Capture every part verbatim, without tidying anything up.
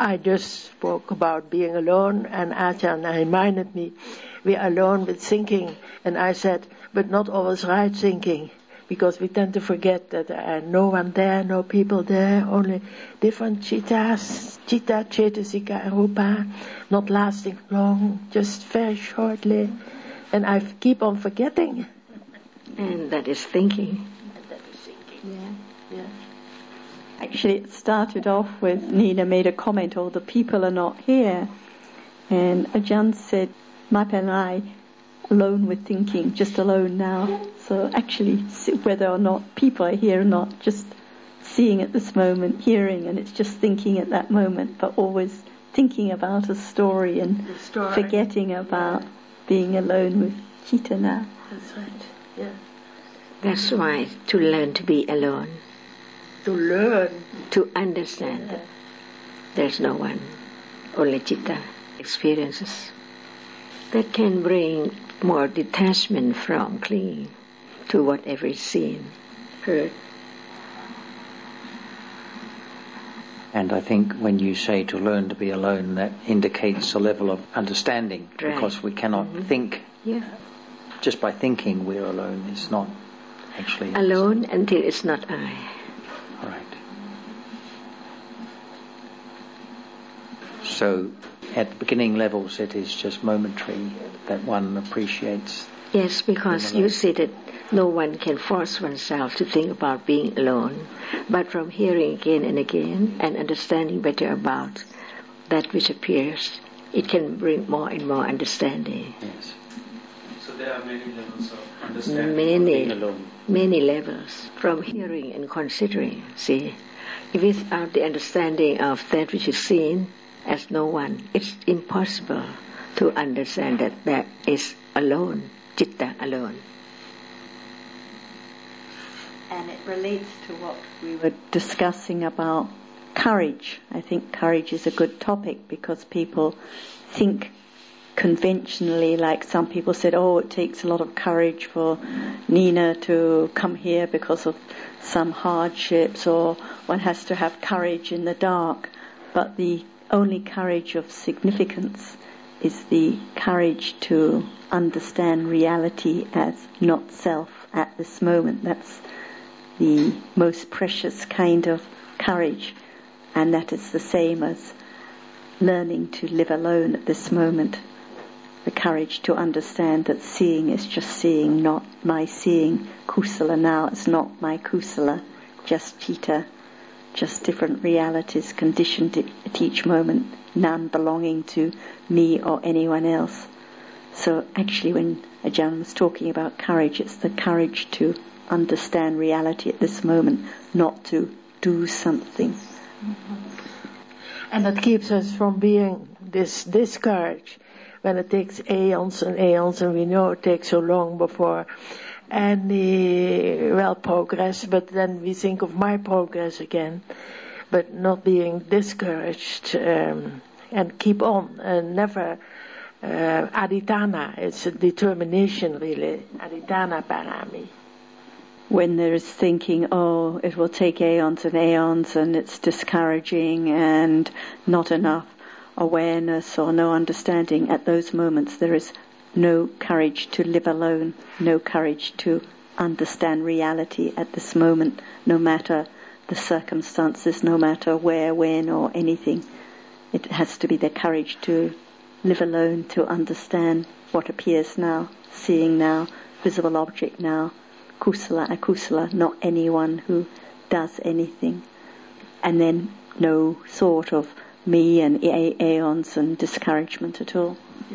I just spoke about being alone, and Ajahn reminded me, we are alone with thinking, and I said, but not always right thinking, because we tend to forget that there are no one there, no people there, only different chittas, chitta, cetasika, and rupa, not lasting long, just very shortly, and I keep on forgetting. And that is thinking. And that is thinking. Yeah, yeah. Actually, it started off with Nina made a comment, oh, the people are not here. And Ajahn said, Mapa and I, alone with thinking, just alone now. So actually, whether or not people are here or not, just seeing at this moment, hearing, and it's just thinking at that moment, but always thinking about a story and story. forgetting about yeah. being alone with Chitta now. That's right, yeah. That's why to learn to be alone. To learn. To understand yeah. that there's no one, only Chitta experiences. That can bring more detachment from clinging to whatever is seen, heard. And I think when you say to learn to be alone, that indicates a level of understanding, right. because we cannot mm-hmm. think. Yeah. Just by thinking we're alone is not actually... Alone until it's not I. Right. So at the beginning levels it is just momentary that one appreciates. Yes, because you see that no one can force oneself to think about being alone, but from hearing again and again and understanding better about that which appears, it can bring more and more understanding. Yes. So there are many levels of understanding. Many, being alone. many levels from hearing and considering. See, without the understanding of that which is seen as no one, it's impossible to understand that that is alone, Chitta alone. And it relates to what we were discussing about courage. I think courage is a good topic because people think conventionally, like some people said, oh, it takes a lot of courage for Nina to come here because of some hardships, or one has to have courage in the dark. But the only courage of significance is the courage to understand reality as not self at this moment. That's the most precious kind of courage, and that is the same as learning to live alone at this moment. The courage to understand that seeing is just seeing, not my seeing. Kusala now is not my kusala, just Chitta, just different realities conditioned at each moment, none belonging to me or anyone else. So actually when Ajahn was talking about courage, it's the courage to understand reality at this moment, not to do something. And that keeps us from being this discouraged when it takes aeons and aeons, and we know it takes so long before any, well, progress, but then we think of my progress again, but not being discouraged, um, and keep on, and never, uh, aditana, it's a determination really, aditana parami. When there is thinking, oh, it will take aeons and aeons and it's discouraging and not enough awareness or no understanding, at those moments there is no courage to live alone, no courage to understand reality at this moment, no matter the circumstances, no matter where, when or anything. It has to be the courage to live alone, to understand what appears now, seeing now, visible object now, kusala, akusala, not anyone who does anything. And then no sort of me and aeons and discouragement at all. Yeah.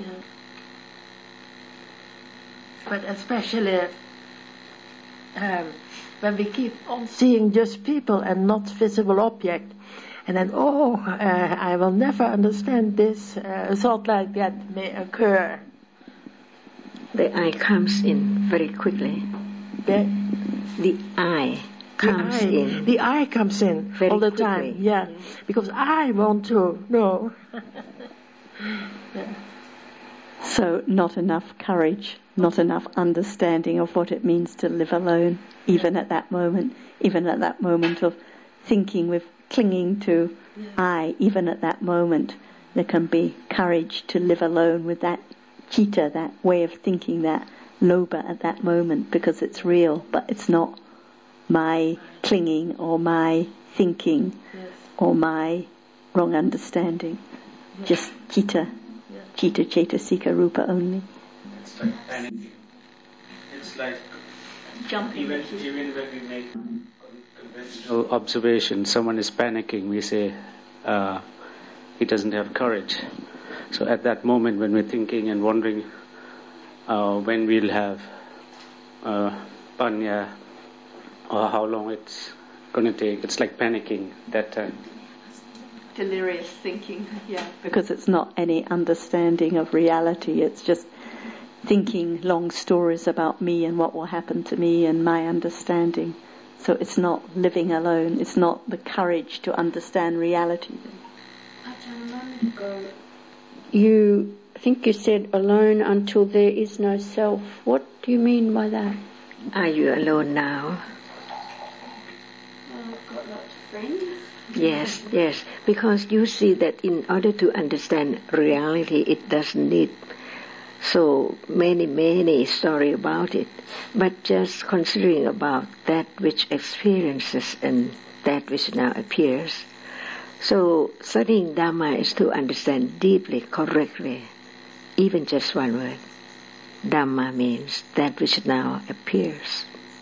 But especially um, when we keep on seeing just people and not visible object, and then, oh, uh, I will never understand this, uh, thought like that may occur. The I comes in very quickly. The, the I comes the I, in. The I comes in very all the quickly. time, yeah, because I want to know. Yeah. So not enough courage, not enough understanding of what it means to live alone, even at that moment, even at that moment of thinking with clinging to yeah. I, even at that moment, there can be courage to live alone with that citta, that way of thinking, that lobha at that moment, because it's real, but it's not my clinging or my thinking yes. or my wrong understanding. Yes. Just citta, yes. citta, cetasika, rupa only. It's like panicking. It's like jumping. Even, even when we make conventional observation, someone is panicking, we say uh, he doesn't have courage. So at that moment when we're thinking and wondering uh, when we'll have uh, panya or how long it's going to take, it's like panicking that time. Delirious thinking, yeah. Because it's not any understanding of reality, it's just thinking long stories about me and what will happen to me and my understanding. So it's not living alone, it's not the courage to understand reality. A moment ago, you I think you said alone until there is no self. What do you mean by that? Are you alone now? Well, I've got lots of friends. Yes, yes. Because you see that in order to understand reality, it doesn't need so many, many stories about it, but just considering about that which experiences and that which now appears. So studying Dhamma is to understand deeply, correctly, even just one word. Dhamma means that which now appears.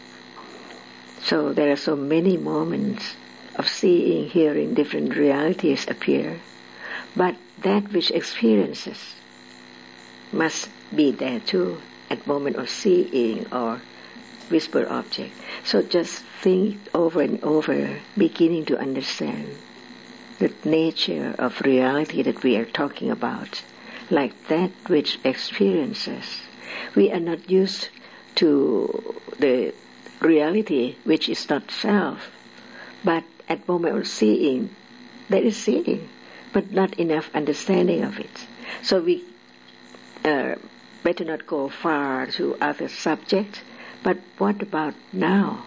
So there are so many moments of seeing, hearing different realities appear, but that which experiences must be there too at moment of seeing or whisper object. So just think over and over, beginning to understand the nature of reality that we are talking about, like that which experiences. We are not used to the reality which is not self, but at moment of seeing, there is seeing, but not enough understanding of it. So we uh, better not go far to other subjects, but what about now?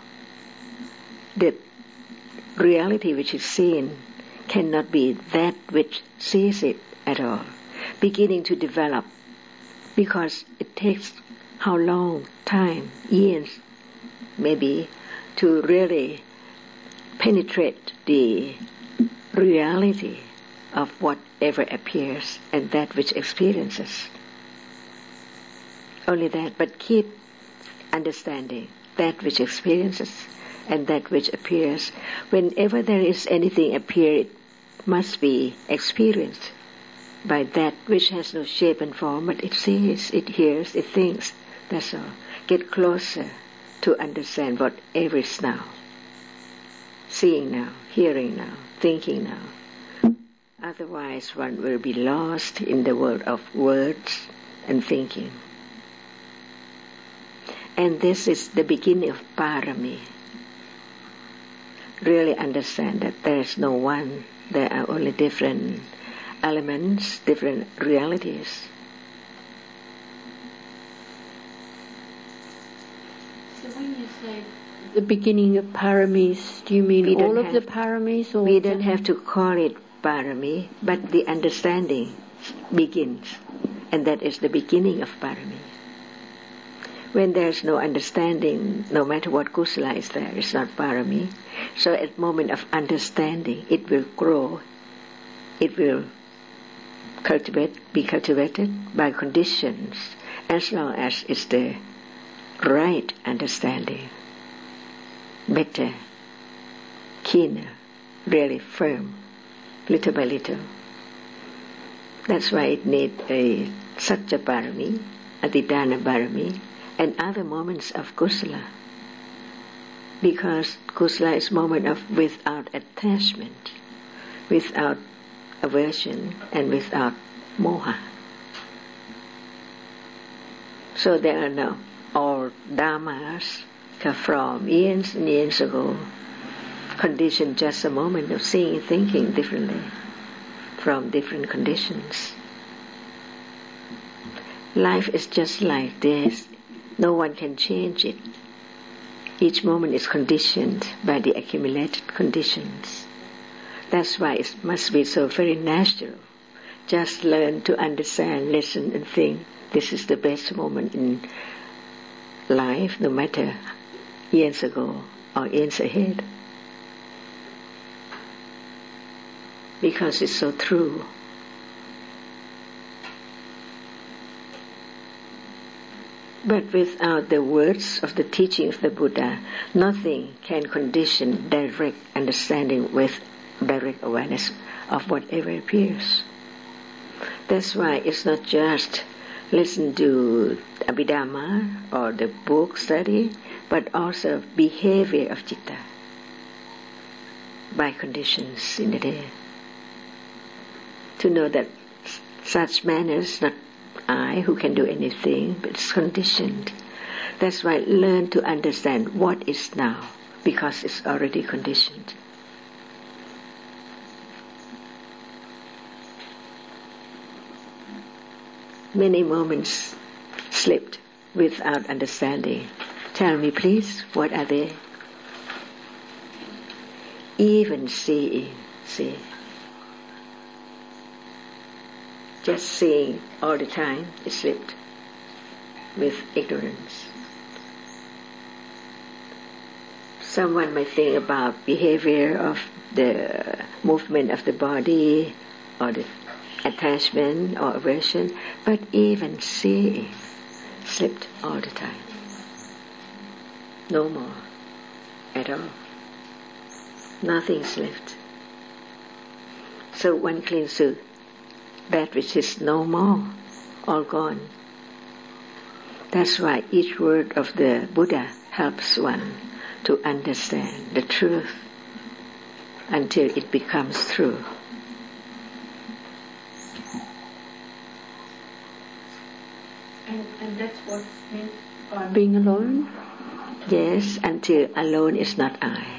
The reality which is seen cannot be that which sees it at all, beginning to develop, because it takes how long? Time, years, maybe, to really penetrate the reality of whatever appears and that which experiences. Only that, but keep understanding that which experiences and that which appears. Whenever there is anything appear, it must be experienced by that which has no shape and form, but it sees, it hears, it thinks. That's all. Get closer to understand whatever is now. Seeing now, hearing now, thinking now. Otherwise one will be lost in the world of words and thinking. And this is the beginning of parami. Really understand that there is no one, there are only different elements, different realities. So when you say the beginning of paramis, do you mean we all of have, the paramis? Or we don't have to call it parami, but the understanding begins, and that is the beginning of parami. When there's no understanding, no matter what kusala is there, it's not parami. So at the moment of understanding, it will grow, it will cultivate, be cultivated by conditions, as long as it's the right understanding. Better, keener, really firm, little by little. That's why it needs a satya parami, adhidana parami, and other moments of kusala. Because kusala is moment of without attachment, without aversion, and without moha. So there are now all dhammas from years and years ago, conditioned just a moment of seeing and thinking differently from different conditions. Life is just like this. No one can change it. Each moment is conditioned by the accumulated conditions. That's why it must be so very natural. Just learn to understand, listen and think. This is the best moment in life, no matter years ago or years ahead. Because it's so true. But without the words of the teaching of the Buddha, nothing can condition direct understanding with direct awareness of whatever appears. That's why it's not just listen to Abhidhamma or the book study, but also behavior of citta by conditions in the day. To know that such manners, not I who can do anything, but it's conditioned. That's why learn to understand what is now, because it's already conditioned. Many moments slipped without understanding. Tell me please, what are they? Even seeing, see. Just seeing all the time, it slipped with ignorance. Someone might think about behavior of the movement of the body or the attachment or aversion, but even seeing slipped all the time. No more at all. Nothing's left. So one clings to that which is no more, all gone. That's why each word of the Buddha helps one to understand the truth until it becomes true. And, and that's what's meant by being alone? Yes, until alone is not I.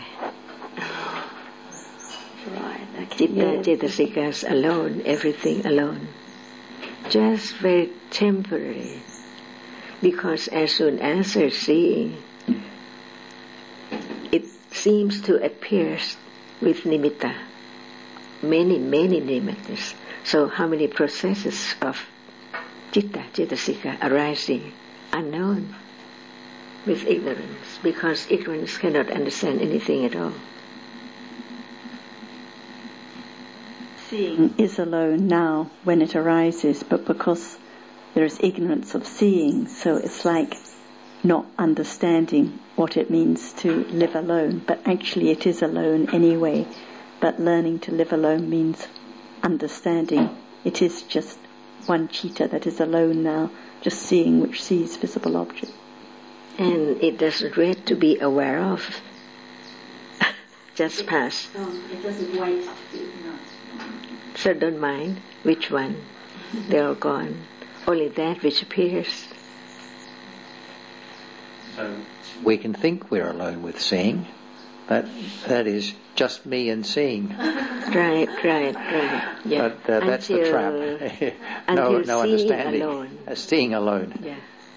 Right, okay. Citta, Cetasikas alone, everything alone. Just very temporary. Because as soon as they're seeing, it seems to appear with nimitta. Many, many nimittas. So how many processes of citta, cetasika arising unknown with ignorance, because ignorance cannot understand anything at all. Seeing is alone now when it arises, but because there is ignorance of seeing, so it's like not understanding what it means to live alone, but actually it is alone anyway. But learning to live alone means understanding it is just one citta that is alone now, just seeing which sees visible objects. And it doesn't wait to be aware of. Just pass. Oh, it doesn't wait to be, no. So don't mind which one. They're all gone. Only that which appears. So we can think we're alone with seeing, but that is just me and seeing. Right, right, right. Yeah. But uh, that's until, the trap. no, until no seeing understanding. Alone. Uh, seeing alone. Yeah.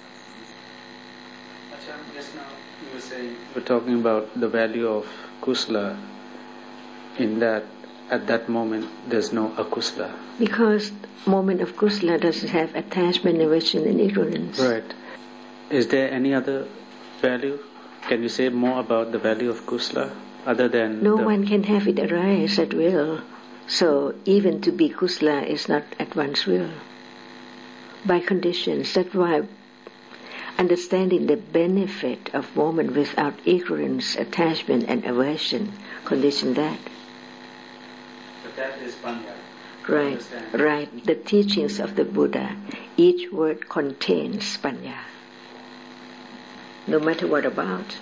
Just now you were saying, you were talking about the value of kusala, in that at that moment there's no akusala. Because moment of kusala doesn't have attachment, aversion and ignorance. Right. Is there any other value? Can you say more about the value of kusala other than... No the one can have it arise at will. So even to be kusala is not at one's will. By conditions. That's why understanding the benefit of moment without ignorance, attachment and aversion, condition that. But that is panya. Right, right. The teachings of the Buddha, each word contains panya. No matter what about.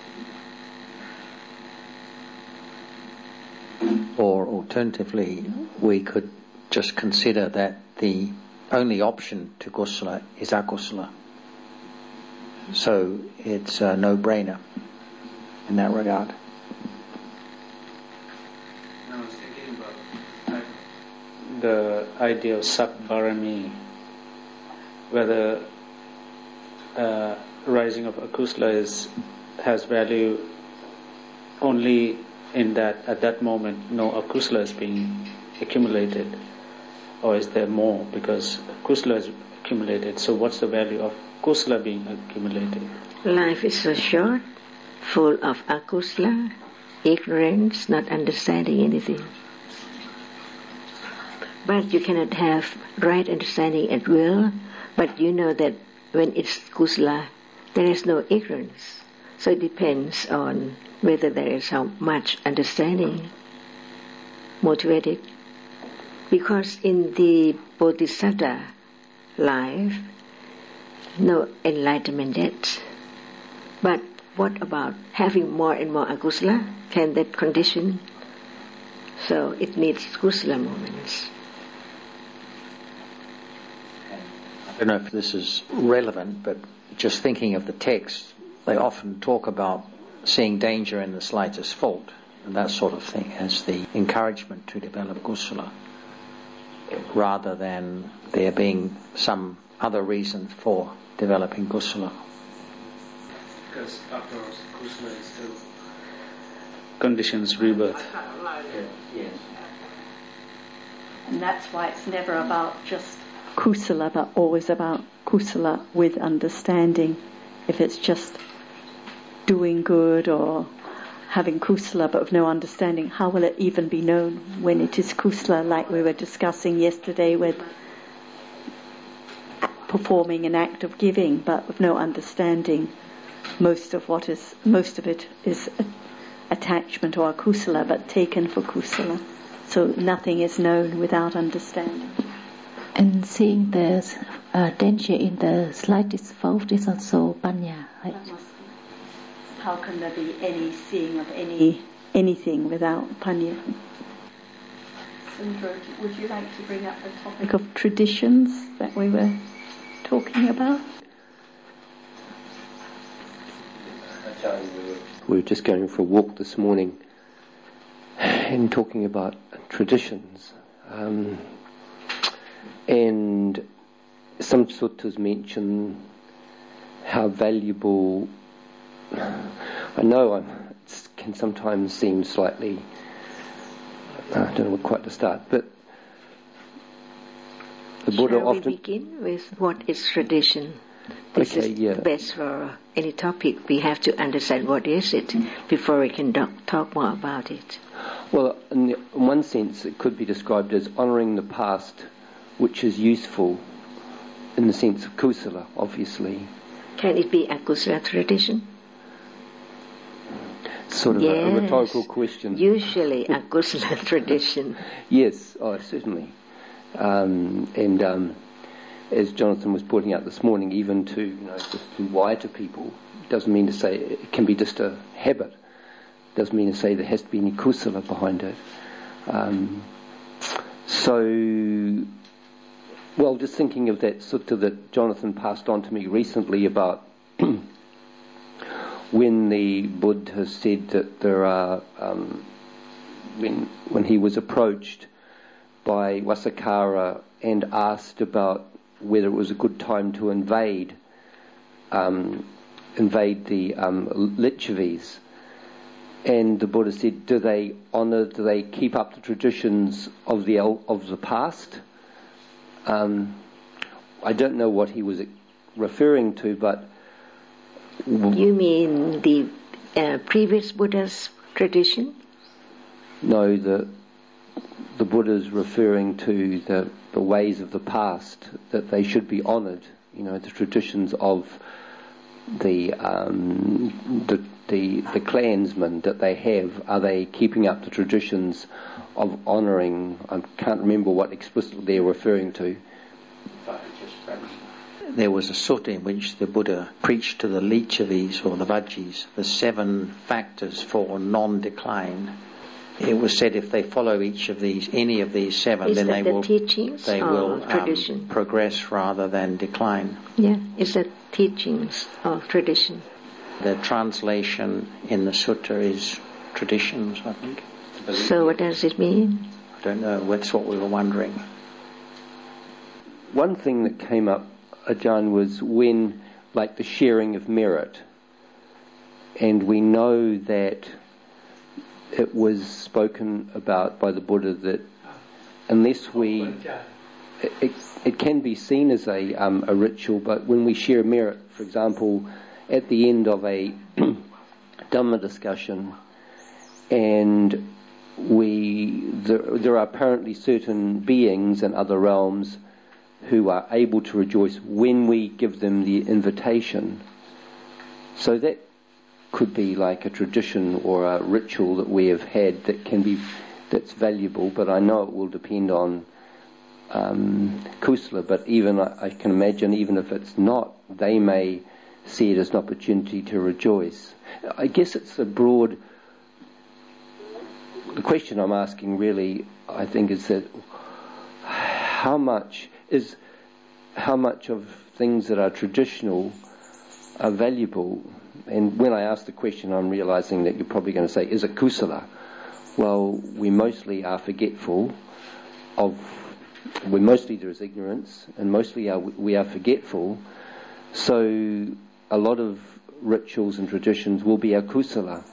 Or alternatively, we could just consider that the only option to kusala is akusala. So it's a no-brainer in that regard. I was thinking about the idea of sabbarami, whether uh, rising of akusala is has value only in that at that moment no akusala is being accumulated, or is there more because kusala is accumulated? So what's the value of kusala being accumulated? Life is so short, full of akusala, ignorance, not understanding anything. But you cannot have right understanding at will, but you know that when it's kusala, there is no ignorance. So it depends on whether there is how much understanding motivated. Because in the Bodhisattva life, no enlightenment yet. But what about having more and more akusala? Can that condition? So it needs kusala moments. I don't know if this is relevant, but just thinking of the text, they often talk about seeing danger in the slightest fault and that sort of thing as the encouragement to develop kusala, rather than there being some other reason for developing kusala. Because after all, kusala is still conditions rebirth. Yes. And that's why it's never about just kusala, but always about kusala with understanding. If it's just doing good or having kusala but with no understanding, how will it even be known when it is kusala, like we were discussing yesterday with performing an act of giving but with no understanding? Most of what is, most of it is attachment or akusala, but taken for kusala. So nothing is known without understanding. And seeing the uh, danger in the slightest fault is also panya, right? How can there be any seeing of any anything without panya? Sandra, would you like to bring up the topic of traditions that we were talking about? We were just going for a walk this morning and talking about traditions. Um, and some suttas mention how valuable, I know I'm, it can sometimes seem slightly, I don't know quite to start, but the Buddha Shall often... we begin with what is tradition? This okay, is yeah. best for any topic. We have to understand what is it before we can do- talk more about it. Well, in, the, in one sense, it could be described as honouring the past, which is useful in the sense of kusala, obviously. Can it be a kusala tradition? Sort of yes. a, a rhetorical question. Usually a kusala tradition. Yes, oh, certainly. Um, and um, as Jonathan was pointing out this morning, even to, you know, just to wider people, doesn't mean to say it can be just a habit. Doesn't mean to say there has to be any kusala behind it. Um, so, well, just thinking of that sutta that Jonathan passed on to me recently about when the Buddha said that there are, um, when when he was approached by Vasakkara and asked about whether it was a good time to invade, um, invade the um, Lichavis. And the Buddha said, do they honour, do they keep up the traditions of the of the past? Um, I don't know what he was referring to, but... You mean the uh, previous Buddha's tradition? No, the the Buddha's referring to the, the ways of the past, that they should be honoured. You know, the traditions of the um, the the the clansmen that they have. Are they keeping up the traditions of honouring? I can't remember what explicitly they're referring to. There was a sutta in which the Buddha preached to the Lichavis or the Vajjis the seven factors for non-decline. It was said if they follow each of these, any of these seven, is then that they the will teachings they or will tradition? Um, progress rather than decline. Yeah, is that teachings or tradition? The translation in the sutta is traditions, I think. So what does it mean? I don't know. That's what we were wondering. One thing that came up, Ajahn, was when, like, the sharing of merit. and we know that it was spoken about by the Buddha that unless we, it, it, it can be seen as a, um, a ritual, but when we share merit, for example, at the end of a Dhamma discussion, and we there, there are apparently certain beings in other realms who are able to rejoice when we give them the invitation. So that could be like a tradition or a ritual that we have had that can be, that's valuable, but I know it will depend on um, kusala, but even I, I can imagine even if it's not, they may see it as an opportunity to rejoice. I guess it's a broad, the question I'm asking really, I think, is that how much is, how much of things that are traditional are valuable? And when I ask the question, I'm realizing that you're probably going to say, is it kusala? Well, we mostly are forgetful of, we mostly there is ignorance, and mostly are, we are forgetful, so a lot of rituals and traditions will be akusala.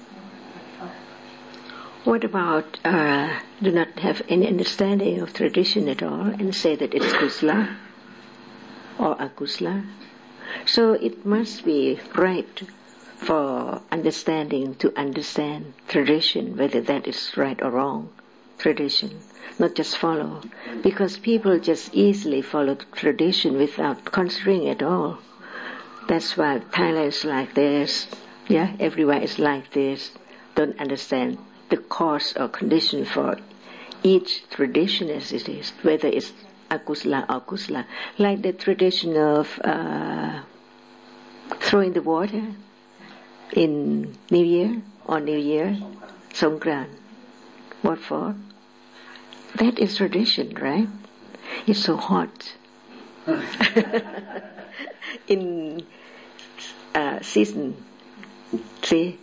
What about uh, do not have any understanding of tradition at all and say that it's kusala or akusala? So it must be right for understanding to understand tradition, whether that is right or wrong tradition, not just follow. Because people just easily follow tradition without considering at all. That's why Thailand is like this, yeah, everywhere is like this. Don't understand the cause or condition for each tradition as it is, whether it's akusala or kusala. Like the tradition of uh, throwing the water in New Year, on New Year, Songkran. What for? That is tradition, right? It's so hot. In uh, season, see?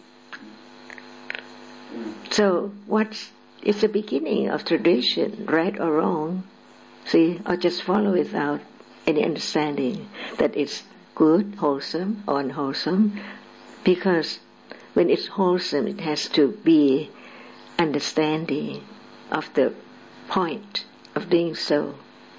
So what's, it's the beginning of tradition, right or wrong, see, or just follow without any understanding that it's good, wholesome, or unwholesome, because when it's wholesome, it has to be understanding of the point of doing so.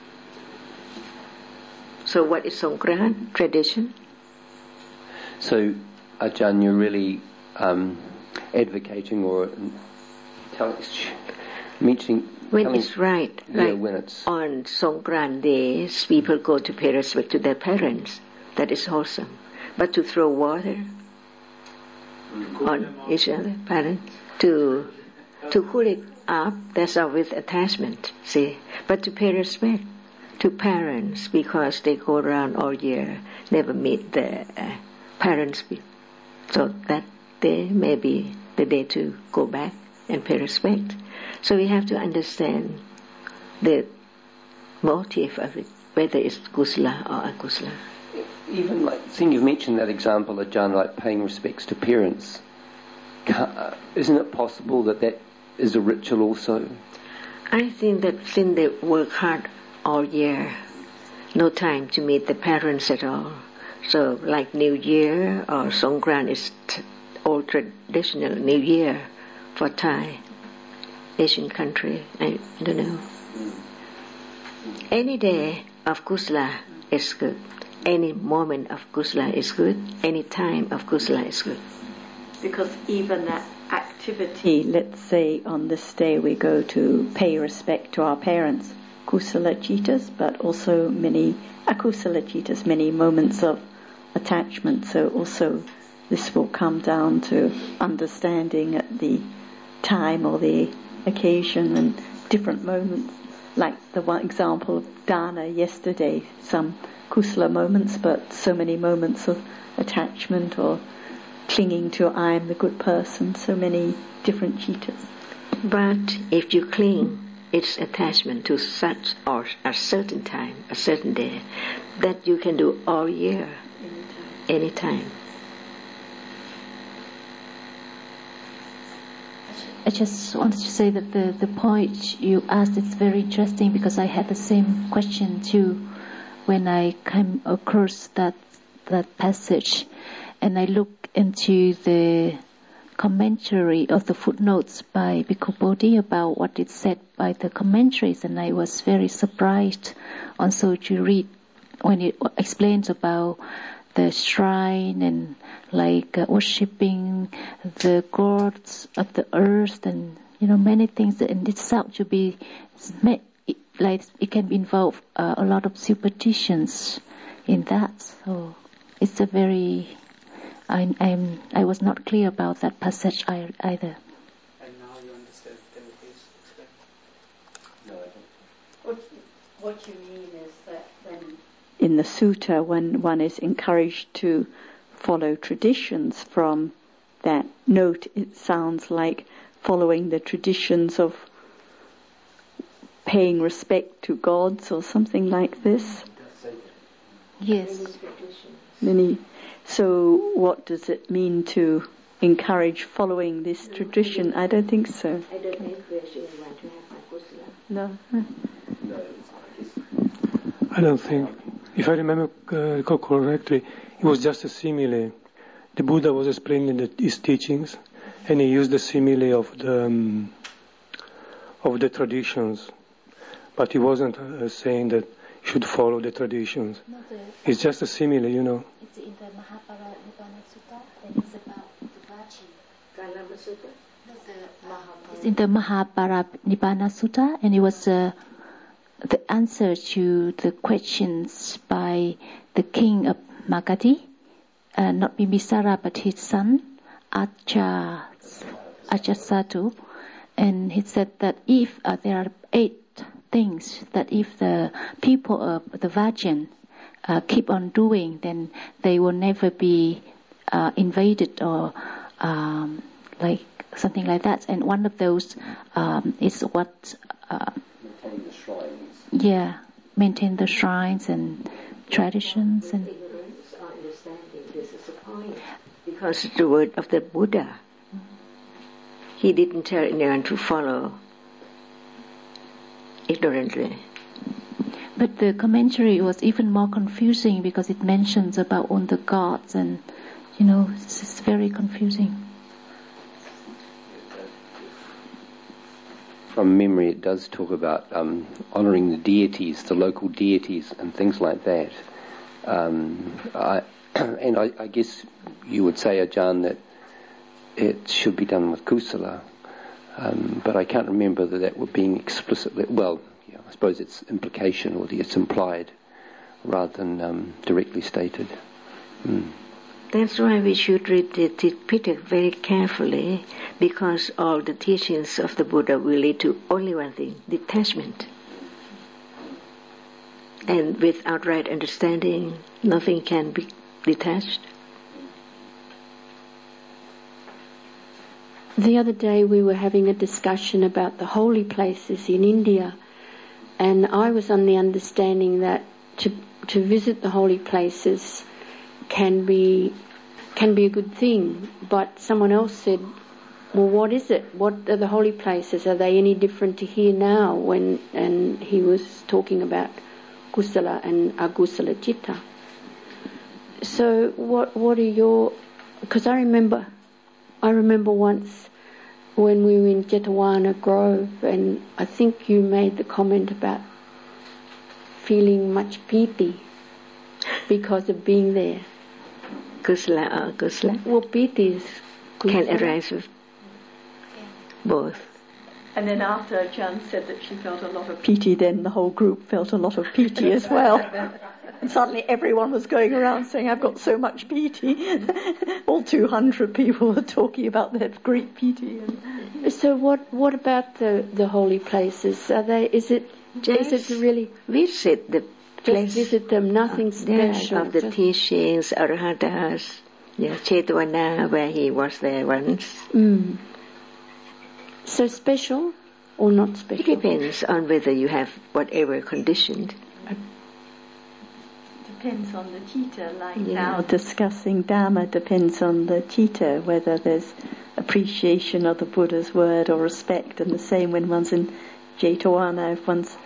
So what is Songkran? Tradition? So, Ajahn, you're really um, advocating or telling, mentioning... When telling, it's right, yeah, like when it's on Songkran days, people go to pay respect to their parents. That is wholesome. But to throw water on each other, parents, to to cool it up, that's all with attachment, see. But to pay respect to parents, because they go around all year, never meet their uh, parents, so that day may be the day to go back and pay respect. So we have to understand the motive of it, whether it's kusala or akusala. Even like, I think you've mentioned that example, Ajahn, like paying respects to parents. Uh, isn't it possible that that is a ritual also? I think that since they work hard all year, no time to meet the parents at all. So like New Year or Songkran is t- old traditional New Year for Thai, Asian country, I don't know. Any day of kusala is good. Any moment of kusala is good. Any time of kusala is good. Because even that activity, let's say on this day we go to pay respect to our parents, kusala citas, but also many akusala citas, many moments of attachment. So also this will come down to understanding at the time or the occasion and different moments. Like the one example of dana yesterday, some kusala moments, but so many moments of attachment or clinging to I am the good person, so many different citas. But if you cling, it's attachment to such or a certain time, a certain day, that you can do all year, any time. I just wanted to say that the, the point you asked is very interesting, because I had the same question too when I came across that that passage, and I look into the commentary of the footnotes by Bhikkhu Bodhi about what is said by the commentaries, and I was very surprised also to read when it explains about the shrine and like uh, worshipping the gods of the earth and you know many things, and it's out to be like it can involve uh, a lot of superstitions in that. So it's a very I I'm, I was not clear about that passage either. And now you understand. Can you please explain? No, I don't. What what you mean is that when in the sutta, when one is encouraged to follow traditions from that note, it sounds like following the traditions of paying respect to gods or something like this. Yes. Many. So what does it mean to encourage following this tradition? I don't think so. I don't encourage anyone to have kusala. No. I don't think. If I remember uh, correctly, it was just a simile. The Buddha was explaining the, his teachings, and he used the simile of the um, of the traditions, but he wasn't uh, saying that you should follow the traditions. No, the, it's just a simile, you know. It's in the Mahabharata Sutta, and it's about the Vachi. Kalama Sutta? No, the, it's in the Mahabharata Nibbana Sutta, and it was uh, the answer to the questions by the king of Magadha, uh, not Bimbisara but his son, Aja, Ajatasattu, and he said that if uh, there are eight things that if the people of the Vajjan uh, keep on doing, then they will never be uh, invaded or um, like something like that. And one of those um, is what. Uh, maintain the shrines. Yeah, maintain the shrines and traditions and. Ignorance or understanding, this is a point. Because the word of the Buddha, he didn't tell anyone to follow ignorantly. But the commentary was even more confusing because it mentions about all the gods and, you know, it's, it's very confusing. From memory, it does talk about um, honouring the deities, the local deities, and things like that. Um, I, and I, I guess you would say, Ajahn, that it should be done with kusala, um, but I can't remember that that were being explicitly. Well, yeah, I suppose it's implication or it's implied rather than um, directly stated. Mm. That's why we should read the Pitaka very carefully, because all the teachings of the Buddha will lead to only one thing, detachment. And without right understanding, nothing can be detached. The other day we were having a discussion about the holy places in India, and I was on the understanding that to to visit the holy places can be can be a good thing, but someone else said, well, what is it? What are the holy places? Are they any different to here now? When and he was talking about kusala and agusala citta. So what what are your? Because I remember, I remember once when we were in Jetavana Grove, and I think you made the comment about feeling much piti because of being there. Kusala or kusala? Well, piti is can arise with both. And then after Ajahn said that she felt a lot of piti, then the whole group felt a lot of piti as well. And suddenly everyone was going around saying, I've got so much piti. All two hundred people were talking about their great piti. And so what what about the, the holy places? Are they, is it, Just is it really... visit the place. Just visit them, nothing special. Of the just teachings, Arahatas, yeah, Jetavana, where he was there once. Mm. So special or not special? It depends on whether you have whatever conditioned. Depends on the citta, like yeah. now discussing Dhamma depends on the citta, whether there's appreciation of the Buddha's word or respect, and the same when one's in Jetavana, if one's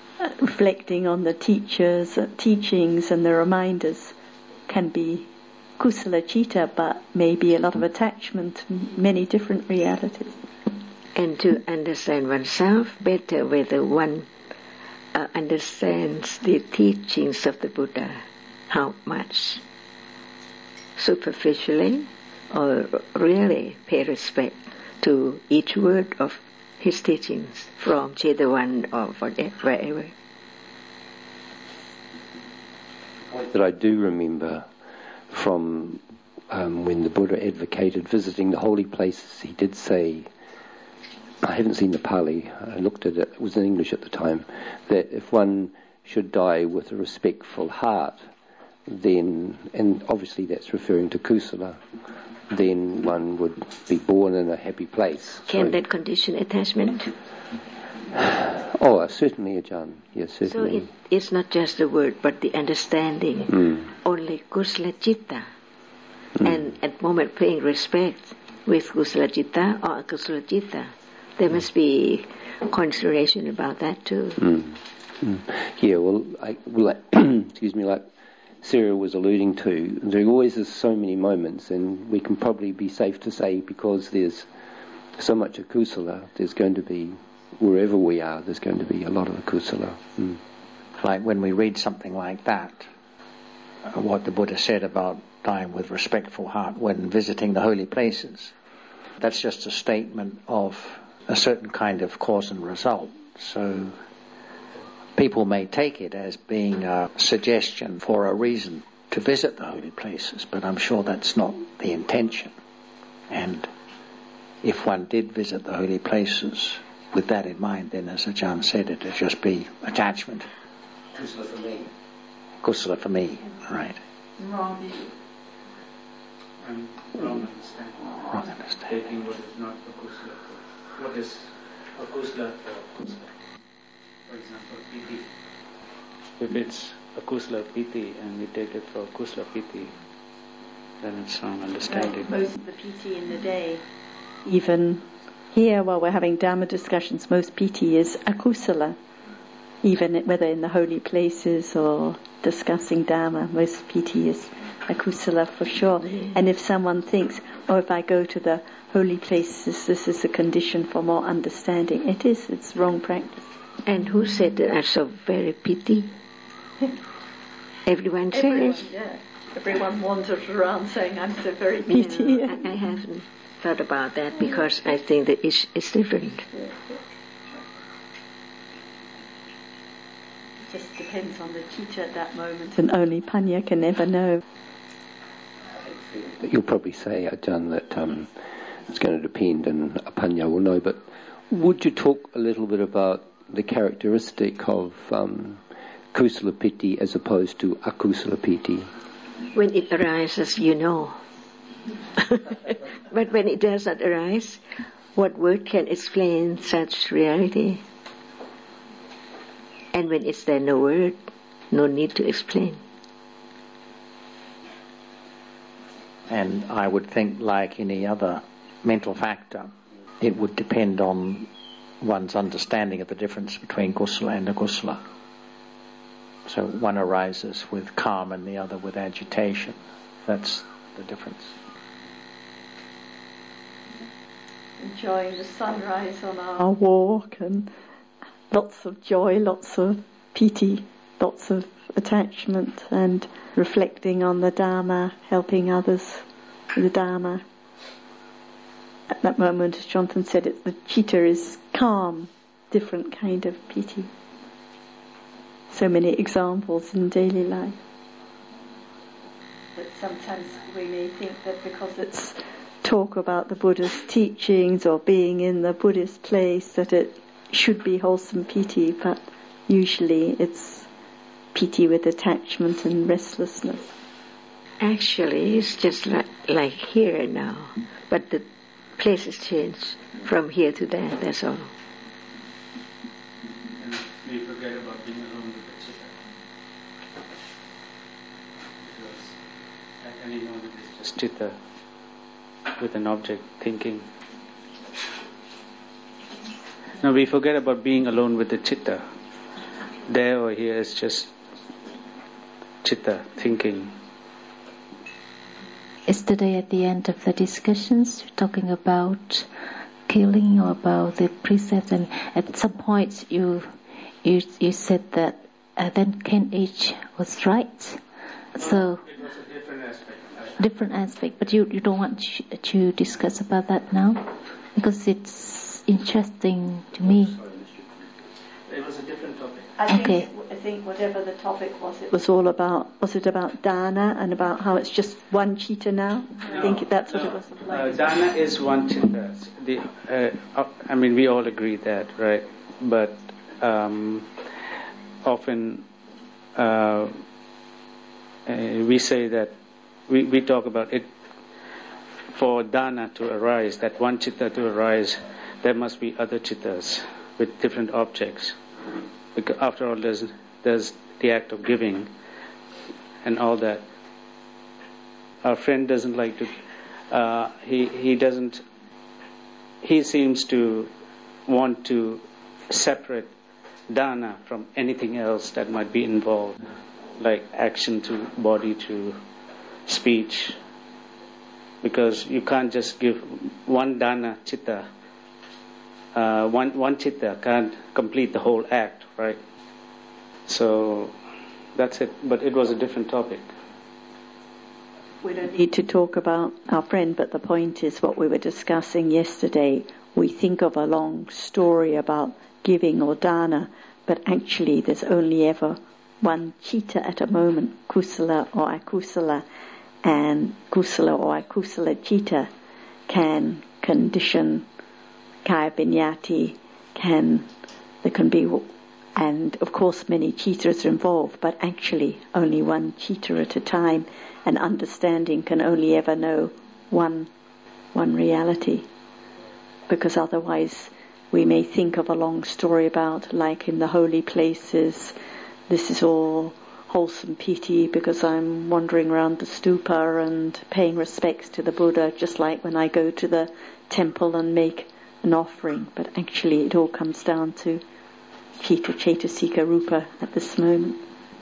reflecting on the teachers' teachings and the reminders, can be kusala citta, but maybe a lot of attachment, many different realities. And to understand oneself better, whether one uh, understands the teachings of the Buddha, how much superficially or really pay respect to each word of his teachings from Chedawan or wherever. That I do remember from um, when the Buddha advocated visiting the holy places, he did say, I haven't seen the Pali, I looked at it, it was in English at the time, that if one should die with a respectful heart, then, and obviously that's referring to kusala, then one would be born in a happy place. Can so, that condition attachment? Oh, uh, certainly, Ajahn. Yes, certainly. So it, it's not just the word, but the understanding. Mm. Only kusala citta. Mm. And at the moment paying respect with kusala citta or akusala citta, there must be consideration about that too. Mm. Mm. Yeah, well, I, well like, excuse me, like Sarah was alluding to, there always is so many moments, and we can probably be safe to say because there's so much of kusala, there's going to be, wherever we are, there's going to be a lot of kusala. Mm. Like when we read something like that, uh, what the Buddha said about dying with respectful heart when visiting the holy places, that's just a statement of a certain kind of cause and result. So people may take it as being a suggestion for a reason to visit the holy places, but I'm sure that's not the intention. And if one did visit the holy places with that in mind, then as Ajahn said, it would just be attachment. Kusala for me. Kusala for me, right. Wrong. Um, wrong understanding. Wrong understanding. Taking what is not a kusala for. What is a kusala for kusala? For example, piti. If it's a kusala piti and we take it for kusala piti, then it's wrong understanding. Right. Most of the piti in the day, even here while we're having Dhamma discussions, most piti is akusala. Even whether in the holy places or discussing Dhamma, most piti is akusala for sure. Mm. And if someone thinks, oh, if I go to the holy places, this is a condition for more understanding, it is, it's wrong practice. And who said that are so very pity? Everyone says Everyone, yeah. Everyone wanders around saying, I'm so very pity. No, I, I haven't thought about that because I think that it's, it's different. Yeah. It just depends on the teacher at that moment, and only Panya can ever know. You'll probably say, Ajahn, that um, it's going to depend and Panya will know, but would you talk a little bit about the characteristic of um, kusala piti as opposed to akusala piti? When it arises, you know. But when it does not arise, what word can explain such reality? And when it's there, no word, no need to explain. And I would think, like any other mental factor, it would depend on one's understanding of the difference between kusala and akusala. So one arises with calm and the other with agitation. That's the difference. Enjoying the sunrise on our walk, and lots of joy, lots of piti, lots of attachment, and reflecting on the Dharma, helping others with the Dharma. At that moment, as Jonathan said, it, the citta is calm, different kind of piti. So many examples in daily life. But sometimes we may think that because it's talk about the Buddha's teachings or being in the Buddhist place that it should be wholesome piti, but usually it's piti with attachment and restlessness. Actually, it's just like, like here now, but the places change from here to there, that's all. And we forget about being alone with the citta. Because at any moment it's just citta with an object thinking. Now we forget about being alone with the citta. There or here is just citta thinking. yesterday at the end of the discussions, talking about killing or about the precepts, and at some point you you you said that uh, then Ken H was right. So it was a different aspect. Different aspect, but you you don't want to, to discuss about that now because it's interesting to me. It was a different topic. I think, okay. I think whatever the topic was, it was all about, was it about dana and about how it's just one chitta now? No, I think that's no. what it was like. Uh, dana is one chitta. The, uh, I mean, we all agree that, right? But um, often uh, uh, we say that, we, we talk about it, for dana to arise, that one chitta to arise, there must be other chittas with different objects. Because after all, there's, there's the act of giving and all that. Our friend doesn't like to, uh, he, he doesn't, he seems to want to separate dana from anything else that might be involved, like action to body to speech. Because you can't just give one dana chitta. Uh, one one chitta can't complete the whole act, right? So that's it. But it was a different topic. We don't need to talk about our friend, but the point is what we were discussing yesterday. We think of a long story about giving or dana, but actually there's only ever one chitta at a moment, kusala or akusala, and kusala or akusala chitta can condition kaya vinyati, can, there can be, and of course many chittas are involved, but actually only one chitta at a time, and understanding can only ever know one, one reality. Because otherwise we may think of a long story about, like in the holy places, this is all wholesome piti because I'm wandering around the stupa and paying respects to the Buddha, just like when I go to the temple and make an offering. But actually it all comes down to chitta, cetasika, rupa at this moment.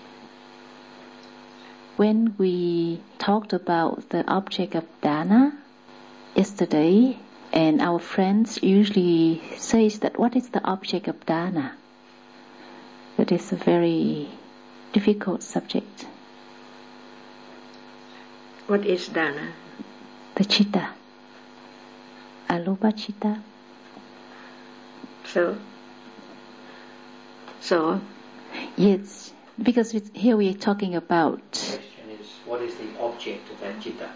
When we talked about the object of dana yesterday, and our friends usually says that what is the object of dana? That is a very difficult subject. What is dana? The chitta. Aloba chitta. So? So? Yes, because it's, here we are talking about... The question is, what is the object of that chitta?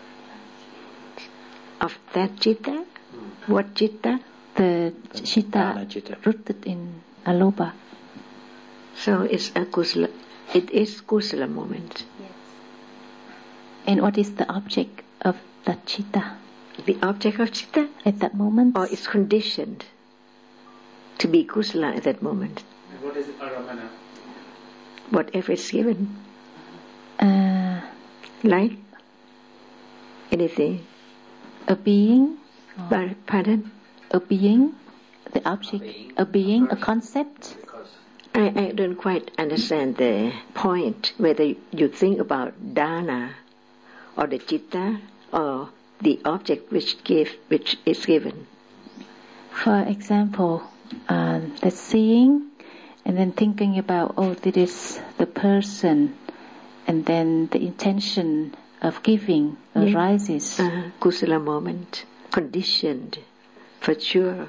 Of that chitta? Hmm. What chitta? The, the chitta, chitta rooted in aloba. So it's a kusala. It is kusala moment. Yes. And what is the object of that chitta? The object of chitta? At that moment? Or it's conditioned to be kusala at that moment. And what is aramana? Whatever is given. Uh, like? Anything? A being? Or, pardon? A being? The object? A being? A, being, a concept? I, I don't quite understand the point, whether you think about dana or the chitta or the object which give, which is given. For example, um, the seeing and then thinking about, oh, this is the person, and then the intention of giving yeah. arises. Uh, kusala moment, conditioned, for sure.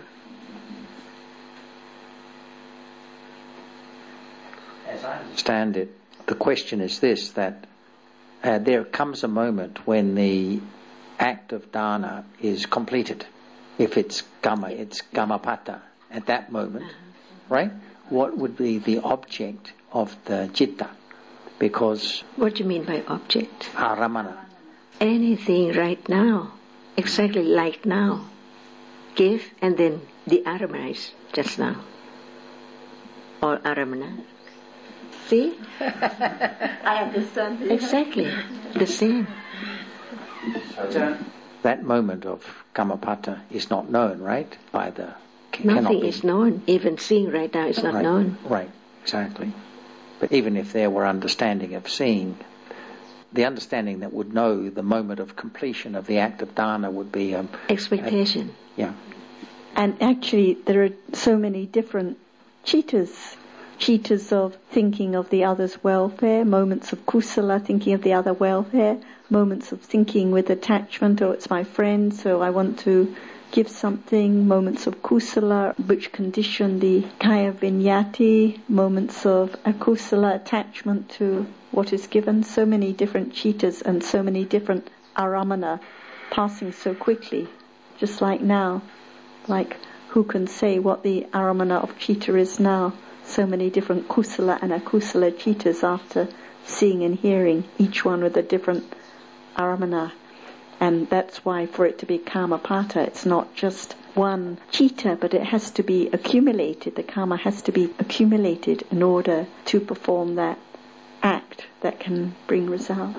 As I understand it, the question is this, that uh, there comes a moment when the act of dana is completed. If it's kama, it's kamapata at that moment, uh-huh. right? What would be the object of the citta? Because... What do you mean by object? Aramana. Anything right now, exactly like now. Give and then the aramana is just now. Or aramana. See? I understand. Exactly. The same. So that moment of kamapata is not known, right? By the... Nothing is known. Even seeing right now is not right, known. Right, exactly. But even if there were understanding of seeing, the understanding that would know the moment of completion of the act of dana would be um, expectation. A, yeah. And actually, there are so many different citas. Citas of thinking of the other's welfare, moments of kusala, thinking of the other welfare, moments of thinking with attachment, oh, it's my friend, so I want to give something, moments of kusala, which condition the kaya vinyati, moments of akusala, attachment to what is given, so many different citas and so many different aramana passing so quickly, just like now. Like, who can say what the aramana of citta is now? So many different kusala and akusala citas after seeing and hearing, each one with a different aramana. And that's why for it to be karmapata, it's not just one citta, but it has to be accumulated. The karma has to be accumulated in order to perform that act that can bring result.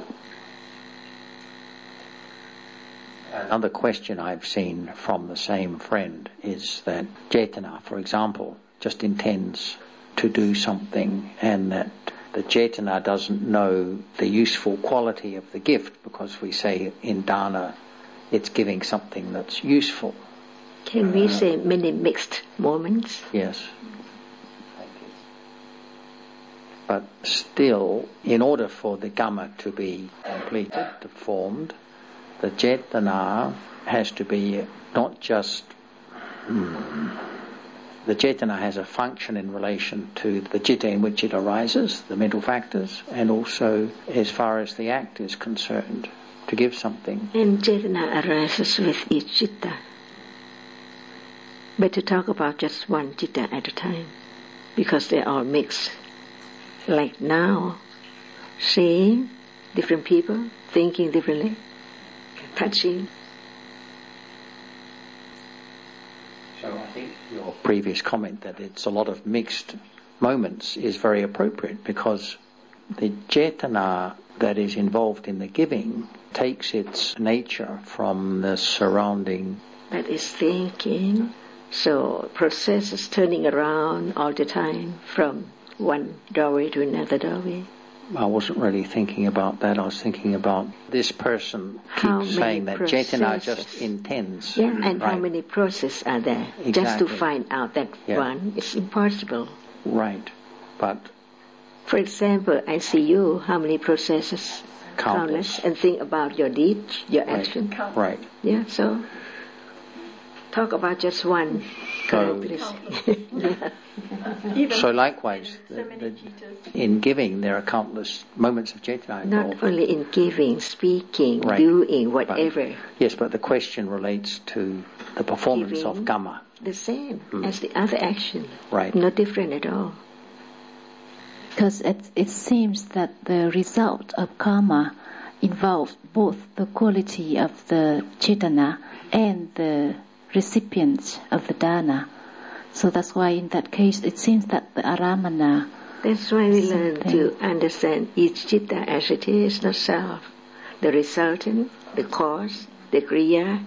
Another question I've seen from the same friend is that Cetana, for example, just intends to do something, and that the Cetana doesn't know the useful quality of the gift, because we say in dana it's giving something that's useful. Can we uh, say many mixed moments? Yes. Thank you. But still, in order for the Kamma to be completed, to formed, the Cetana has to be not just... Hmm, the Cetana has a function in relation to the citta in which it arises, the mental factors, and also as far as the act is concerned, to give something. And Cetana arises with each citta. But to talk about just one citta at a time, because they are mixed. Like now, seeing different people, thinking differently, touching. So I think your previous comment that it's a lot of mixed moments is very appropriate, because the Cetana that is involved in the giving takes its nature from the surrounding. That is thinking. So process is turning around all the time from one doorway to another doorway. I wasn't really thinking about that. I was thinking about this person keeps saying that Cetana just intends. Yeah, and right. How many processes are there? Exactly. Just to find out that yeah. one is impossible. Right. But... For example, I see you, how many processes? Countless. Countless. And think about your deed, your right. action. Right. Yeah, so... Talk about just one. So, yeah. So likewise, the, the, in giving there are countless moments of Cetana involved. Not only in giving, speaking, right. doing, whatever. But, yes, but the question relates to the performance giving, of Kamma. The same mm. as the other action. Right. Not different at all. Because it, it seems that the result of karma involves both the quality of the Cetana and the recipients of the dana. So that's why in that case it seems that the aramana... That's why we learn to understand each citta as it is, not self. The resultant, the cause, the kriya.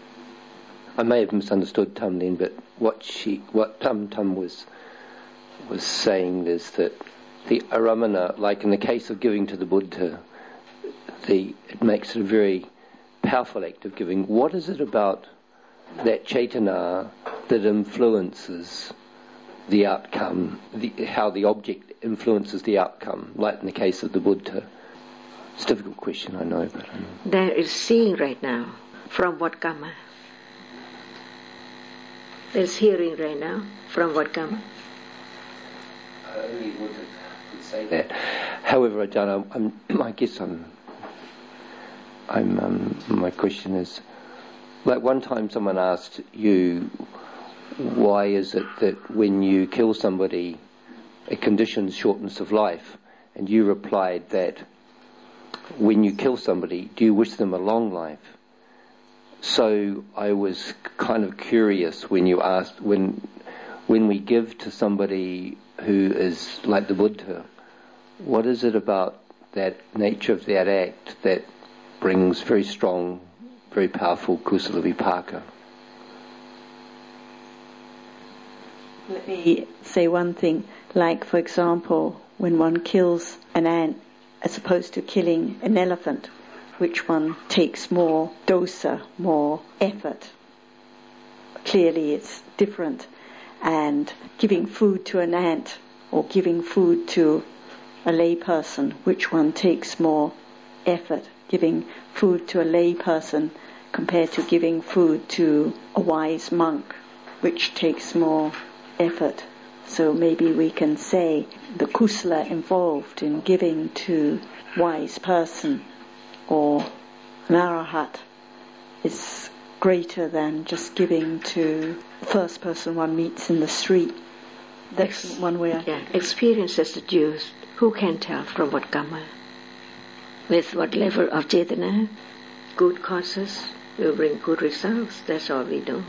I may have misunderstood Tam then, but what she, what Tam Tam was was saying is that the aramana, like in the case of giving to the Buddha, the it makes it a very powerful act of giving. What is it about that Cetana that influences the outcome, the, how the object influences the outcome, like in the case of the Buddha? It's a difficult question, I know, but... Um, there is seeing right now. From what Kamma? There's hearing right now. From what Kamma? I only would say that. However, Ajahn, I'm, I'm, I guess I'm... I'm um, my question is... Like one time someone asked you, why is it that when you kill somebody, it conditions shortness of life? And you replied that when you kill somebody, do you wish them a long life? So I was kind of curious when you asked, when when we give to somebody who is like the Buddha, what is it about that nature of that act that brings very strong, very powerful kusala vipaka? Let me say one thing. Like, for example, when one kills an ant, as opposed to killing an elephant, which one takes more dosa, more effort. Clearly it's different. And giving food to an ant or giving food to a lay person, which one takes more effort? Giving food to a lay person compared to giving food to a wise monk, which takes more effort. So maybe we can say the kusala involved in giving to wise person or an arahat is greater than just giving to the first person one meets in the street. That's one way. I yeah, experience as the Jews, who can tell from what karma, with what level of cetana, good causes will bring good results. That's all we do.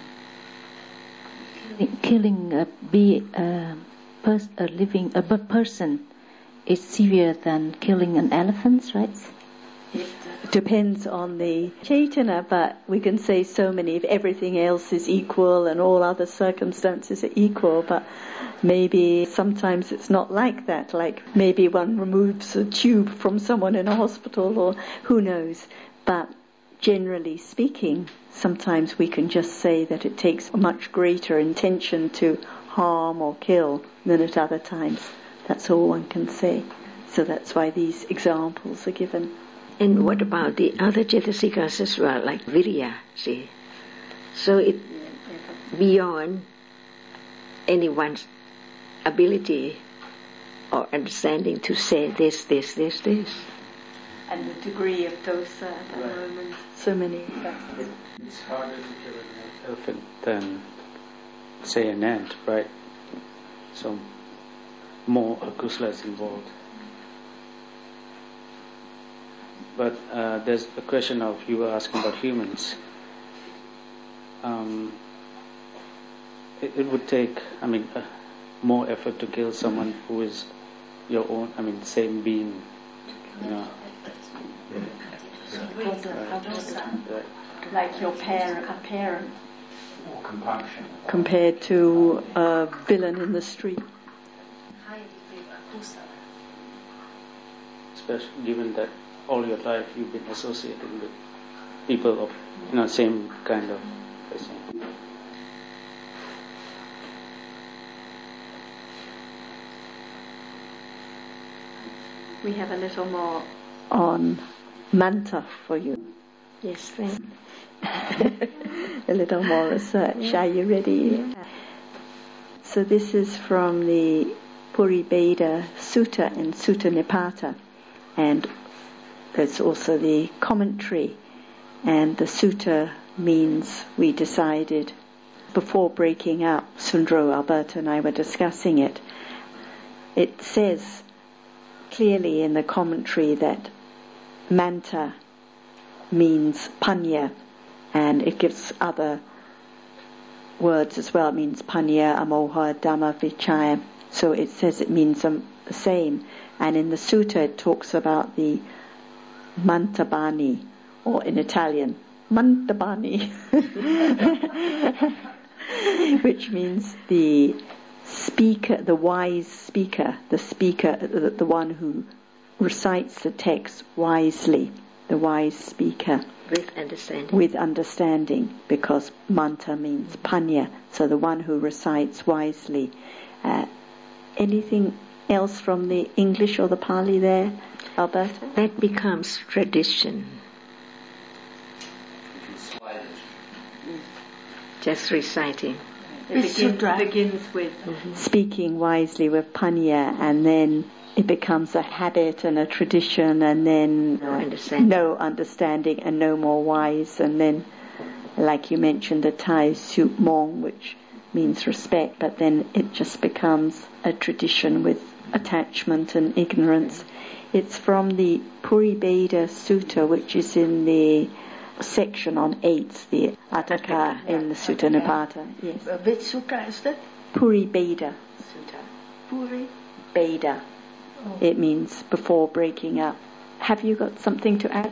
Killing a be a, pers- a living a person is severe than killing an elephant, right? It depends on the cetana, but we can say so many, if everything else is equal and all other circumstances are equal, but maybe sometimes it's not like that, like maybe one removes a tube from someone in a hospital or who knows. But generally speaking, sometimes we can just say that it takes a much greater intention to harm or kill than at other times. That's all one can say. So that's why these examples are given. And what about the other cetasikas as well, like virya, see? So it beyond anyone's ability or understanding to say this, this, this, this. And the degree of dosa at that right. moment, so many factors. It's harder to kill an elephant than, say, an ant, right? So more kusala is involved. But uh, there's a question of, you were asking about humans. Um, it, it would take, I mean, uh, more effort to kill someone who is your own, I mean, same being, you know. Right. Like your parent, a parent. Or compunction. Compared to a villain in the street. Especially given that all your life you've been associating with people of, you know, same kind of person. We have a little more on manta for you. Yes, thank a little more research. Yeah. Are you ready? Yeah. So this is from the Puri Beda Sutta in Sutta Nipata, and there's also the commentary, and the sutta means we decided before breaking up. Sundro, Alberta and I were discussing it. It says clearly in the commentary that manta means panya, and it gives other words as well. It means panya, amoha, dhamma, vichaya. So it says it means um, the same. And in the sutta it talks about the mantabani, or in Italian, mantabani, which means the speaker, the wise speaker, the speaker, the, the one who recites the text wisely, the wise speaker. With understanding. With understanding, because manta means panya, so the one who recites wisely. Uh, anything else from the English or the Pali there, Alberta? That becomes tradition. Just reciting. It begins, begins with mm-hmm. speaking wisely with panya, and then it becomes a habit and a tradition, and then no understanding, no understanding and no more wise, and then, like you mentioned, the Thai sup mong, which means respect, but then it just becomes a tradition with attachment and ignorance. It's from the Puri Beda Sutta, which is in the section on eights, the Atthaka in the Sutta Nipata. Yes. Which sutta is that? Puri Beda Sutta. Puri Beda. Oh. It means before breaking up. Have you got something to add?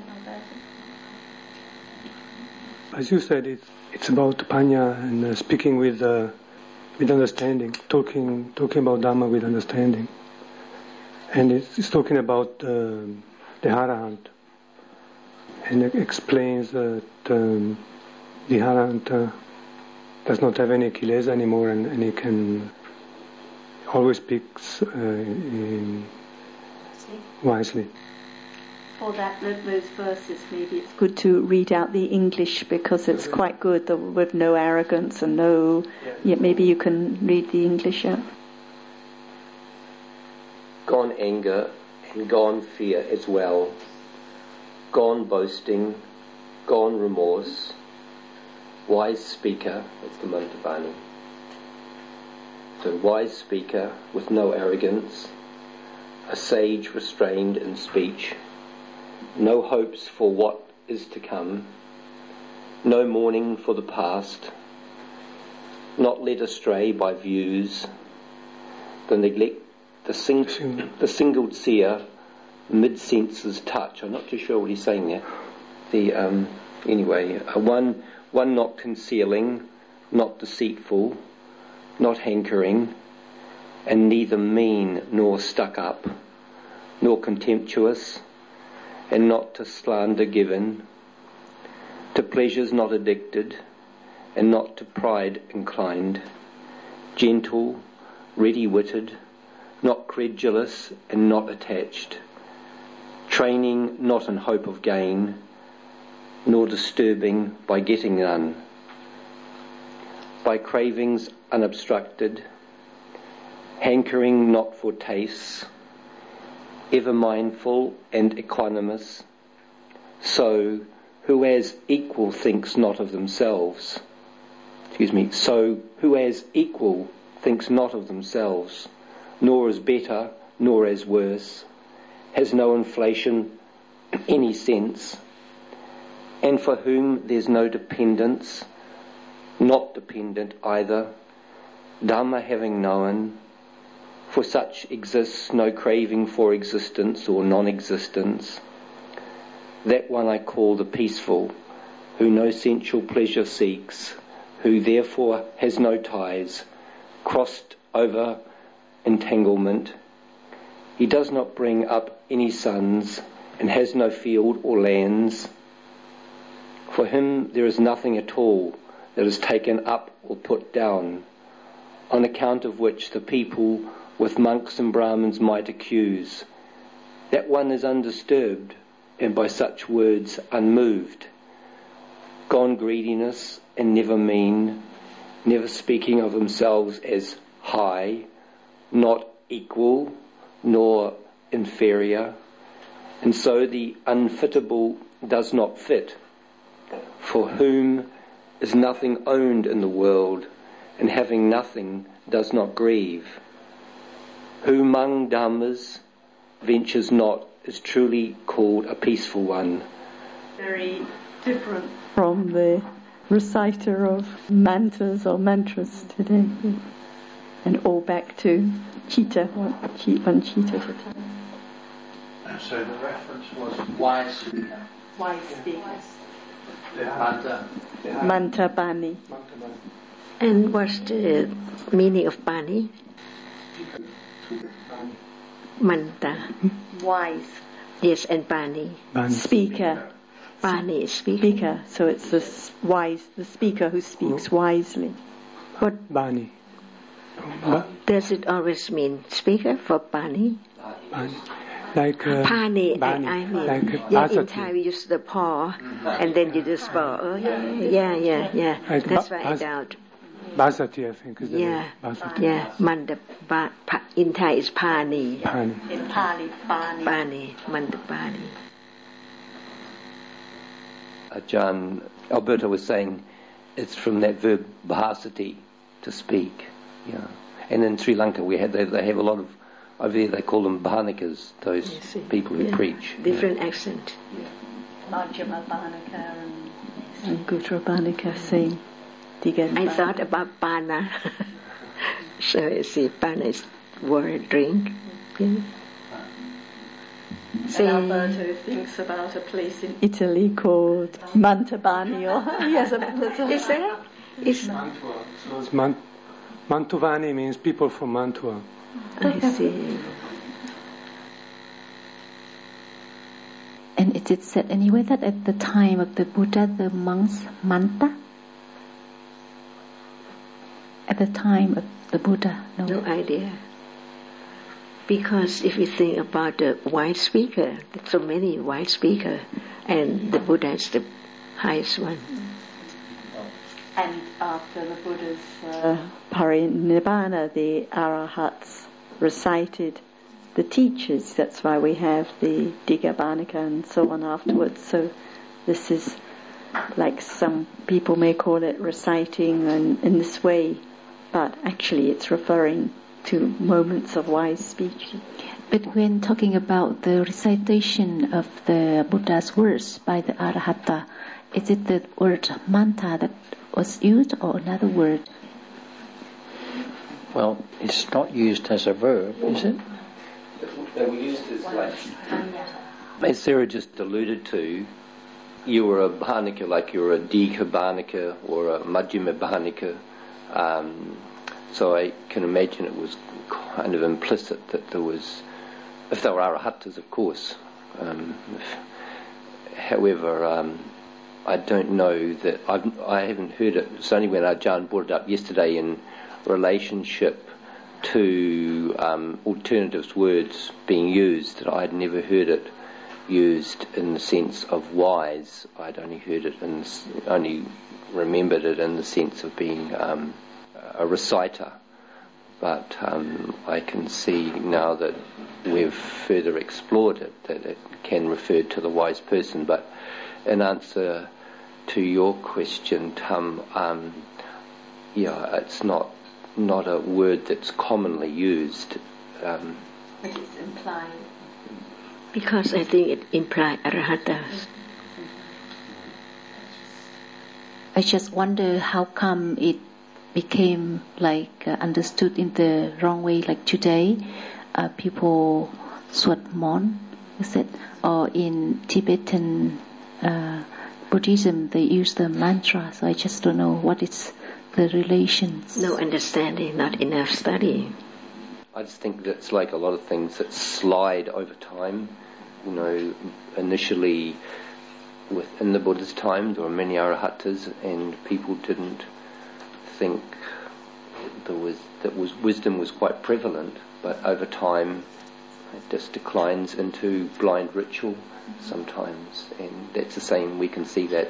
As you said, it's it's about panya and uh, speaking with uh, with understanding, talking talking about Dhamma with understanding. and it's, it's talking about uh, the Arahant, and it explains that um, the Arahant uh, does not have any kilesa anymore, and, and he can always speaks uh, in wisely. For that, those verses, maybe it's good to read out the English because it's quite good the, with no arrogance and no. Yeah, maybe you can read the English out. Gone anger and gone fear as well. Gone boasting, gone remorse. Wise speaker, that's the Mantabani. So wise speaker with no arrogance, a sage restrained in speech. No hopes for what is to come, no mourning for the past, not led astray by views, the neglect, the, sing, the singled seer, mid-senses touch. I'm not too sure what he's saying there. The um, anyway, uh, one one not concealing, not deceitful, not hankering, and neither mean nor stuck up, nor contemptuous, and not to slander given, to pleasures not addicted, and not to pride inclined, gentle, ready-witted, not credulous and not attached, training not in hope of gain, nor disturbing by getting none, by cravings unobstructed, hankering not for tastes, ever mindful and equanimous, so who as equal thinks not of themselves, excuse me, so who as equal thinks not of themselves, nor as better, nor as worse, has no inflation in any sense, and for whom there's no dependence, not dependent either, Dhamma having known, for such exists no craving for existence or non-existence. That one I call the peaceful, who no sensual pleasure seeks, who therefore has no ties, crossed over entanglement. He does not bring up any sons, and has no field or lands. For him there is nothing at all that is taken up or put down, on account of which the people with monks and Brahmins might accuse. That one is undisturbed, and by such words unmoved. Gone greediness, and never mean, never speaking of themselves as high, not equal, nor inferior. And so the unfittable does not fit, for whom is nothing owned in the world, and having nothing does not grieve. Who among Dhammas ventures not is truly called a peaceful one. Very different from the reciter of mantras or mantras today. And all back to Chitta, one, one Chitta at a time. So the reference was wise speaker. Wise speaker. Manta. Manta Bani. And what's the meaning of Bani? Manta. Wise. Yes, and Bani. Bani. Speaker. Bani is speaker. Speaker. So it's the wise, the speaker who speaks wisely. What Bani. does it always mean? Speaker for Bani? Bani. Like uh, Pani, Bani. I, I mean, Like yeah, in Thai we use the paw, and then you just paw. Oh, yeah, yeah, yeah, yeah. Like That's ba- why I bas- doubt. Basati, I think, is the Yeah, name. Basati. yeah. Manda, ba, pa, in Thai is Pani. Bani. In Pali, Bani. Pani, Manda Pani. Uh, John, Alberto was saying it's from that verb bahasati, to speak. Yeah. And in Sri Lanka we had they, they have a lot of over there they call them bahanikas, those Yes, people who yeah. preach. Different accent. Majjhima Banika and, and Gutra Banika sing. Digan I Banika. thought about Pana. So you see, Pana is word, drink. Yeah. And Alberto thinks about a place in Italy called Mantabani. Or he has a little. Is there? Is Mantua. So it's Man- Mantuvani means people from Mantua. I see. Is it said anyway that at the time of the Buddha, the monks manta? At the time of the Buddha, no? No idea. Because if you think about the wise speaker, there's so many wise speakers, and the Buddha is the highest one. And after the Buddha's uh, parinibbana, the arahats recited the teachers. That's why we have the Digabhanika and so on afterwards. So this is like some people may call it reciting and in this way, but actually it's referring to moments of wise speech. But when talking about the recitation of the Buddha's words by the Arahata, is it the word manta that was used or another word? Well, it's not used as a verb, is it? They were used as like, as Sarah just alluded to, you were a Bhanika, like you were a Dika Bhanika or a Majjhima Bhanika. Um, so I can imagine it was kind of implicit that there was, if they were Arahatas, of course. Um, if, however, um, I don't know that, I've, I haven't heard it. It's only when Ajahn brought it up yesterday in relationship to um, alternatives words being used that I'd never heard it used in the sense of wise. I'd only heard it and only remembered it in the sense of being um, a reciter. But um, I can see now that we've further explored it that it can refer to the wise person. But in answer to your question, Tam, um, yeah, it's not not a word that's commonly used. Um, but it's implied. Because I think it implies arahatas. I just wonder how come it became like uh, understood in the wrong way. Like today, uh, people Swat Mon, is it? Or in Tibetan uh, Buddhism, they use the mantra. So I just don't know what is the relations. No understanding, not enough study. I just think that it's like a lot of things that slide over time. You know, initially within the Buddha's time there were many arahatas and people didn't think there was that was wisdom was quite prevalent, but over time it just declines into blind ritual sometimes, and that's the same. We can see that.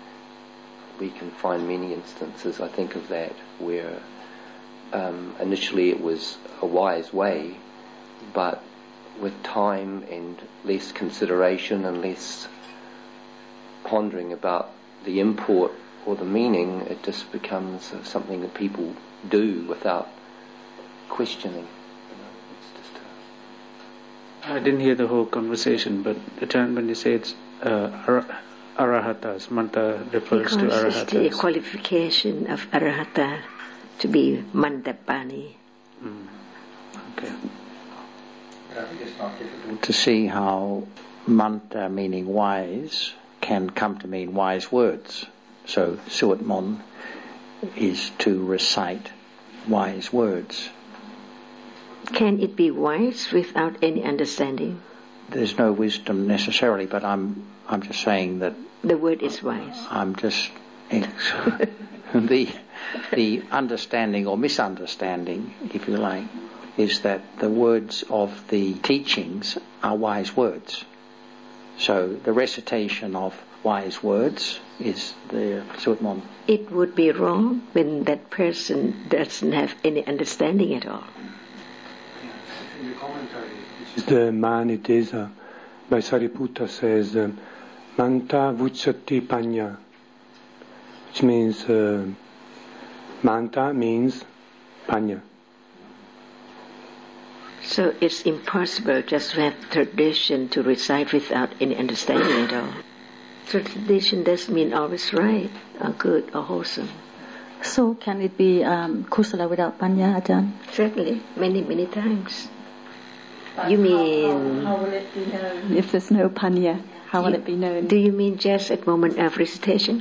We can find many instances, I think, of that where um, initially it was a wise way, but with time and less consideration and less pondering about the import or the meaning, it just becomes uh, something that people do without questioning. You know, it's just a... I didn't hear the whole conversation, but the time when you say it's uh, ar- arahatas, manta refers because to arahatas. It's the qualification of arahata to be mandapani. Mm. Okay. I think it's not difficult to see how manta, meaning wise, can come to mean wise words. So Suat Mon is to recite wise words. Can it be wise without any understanding? There's no wisdom necessarily, but I'm I'm just saying that the word is wise. I'm just the the understanding or misunderstanding, if you like, is that the words of the teachings are wise words. So the recitation of wise words is the Suat Mon. It would be wrong when that person doesn't have any understanding at all. In the commentary, which is the Mahanitesa, by Sariputta says, um, Manta Vucchati Panya, which means uh, Manta means Panya. So it's impossible just to have tradition to recite without any understanding at all. So tradition doesn't mean always right, or good, or wholesome. So can it be um, kusala without panya, Ajahn? Certainly, many, many times. But you mean... How, how, how will it be known? If there's no panya, how will you, it be known? Do you mean just at moment of recitation?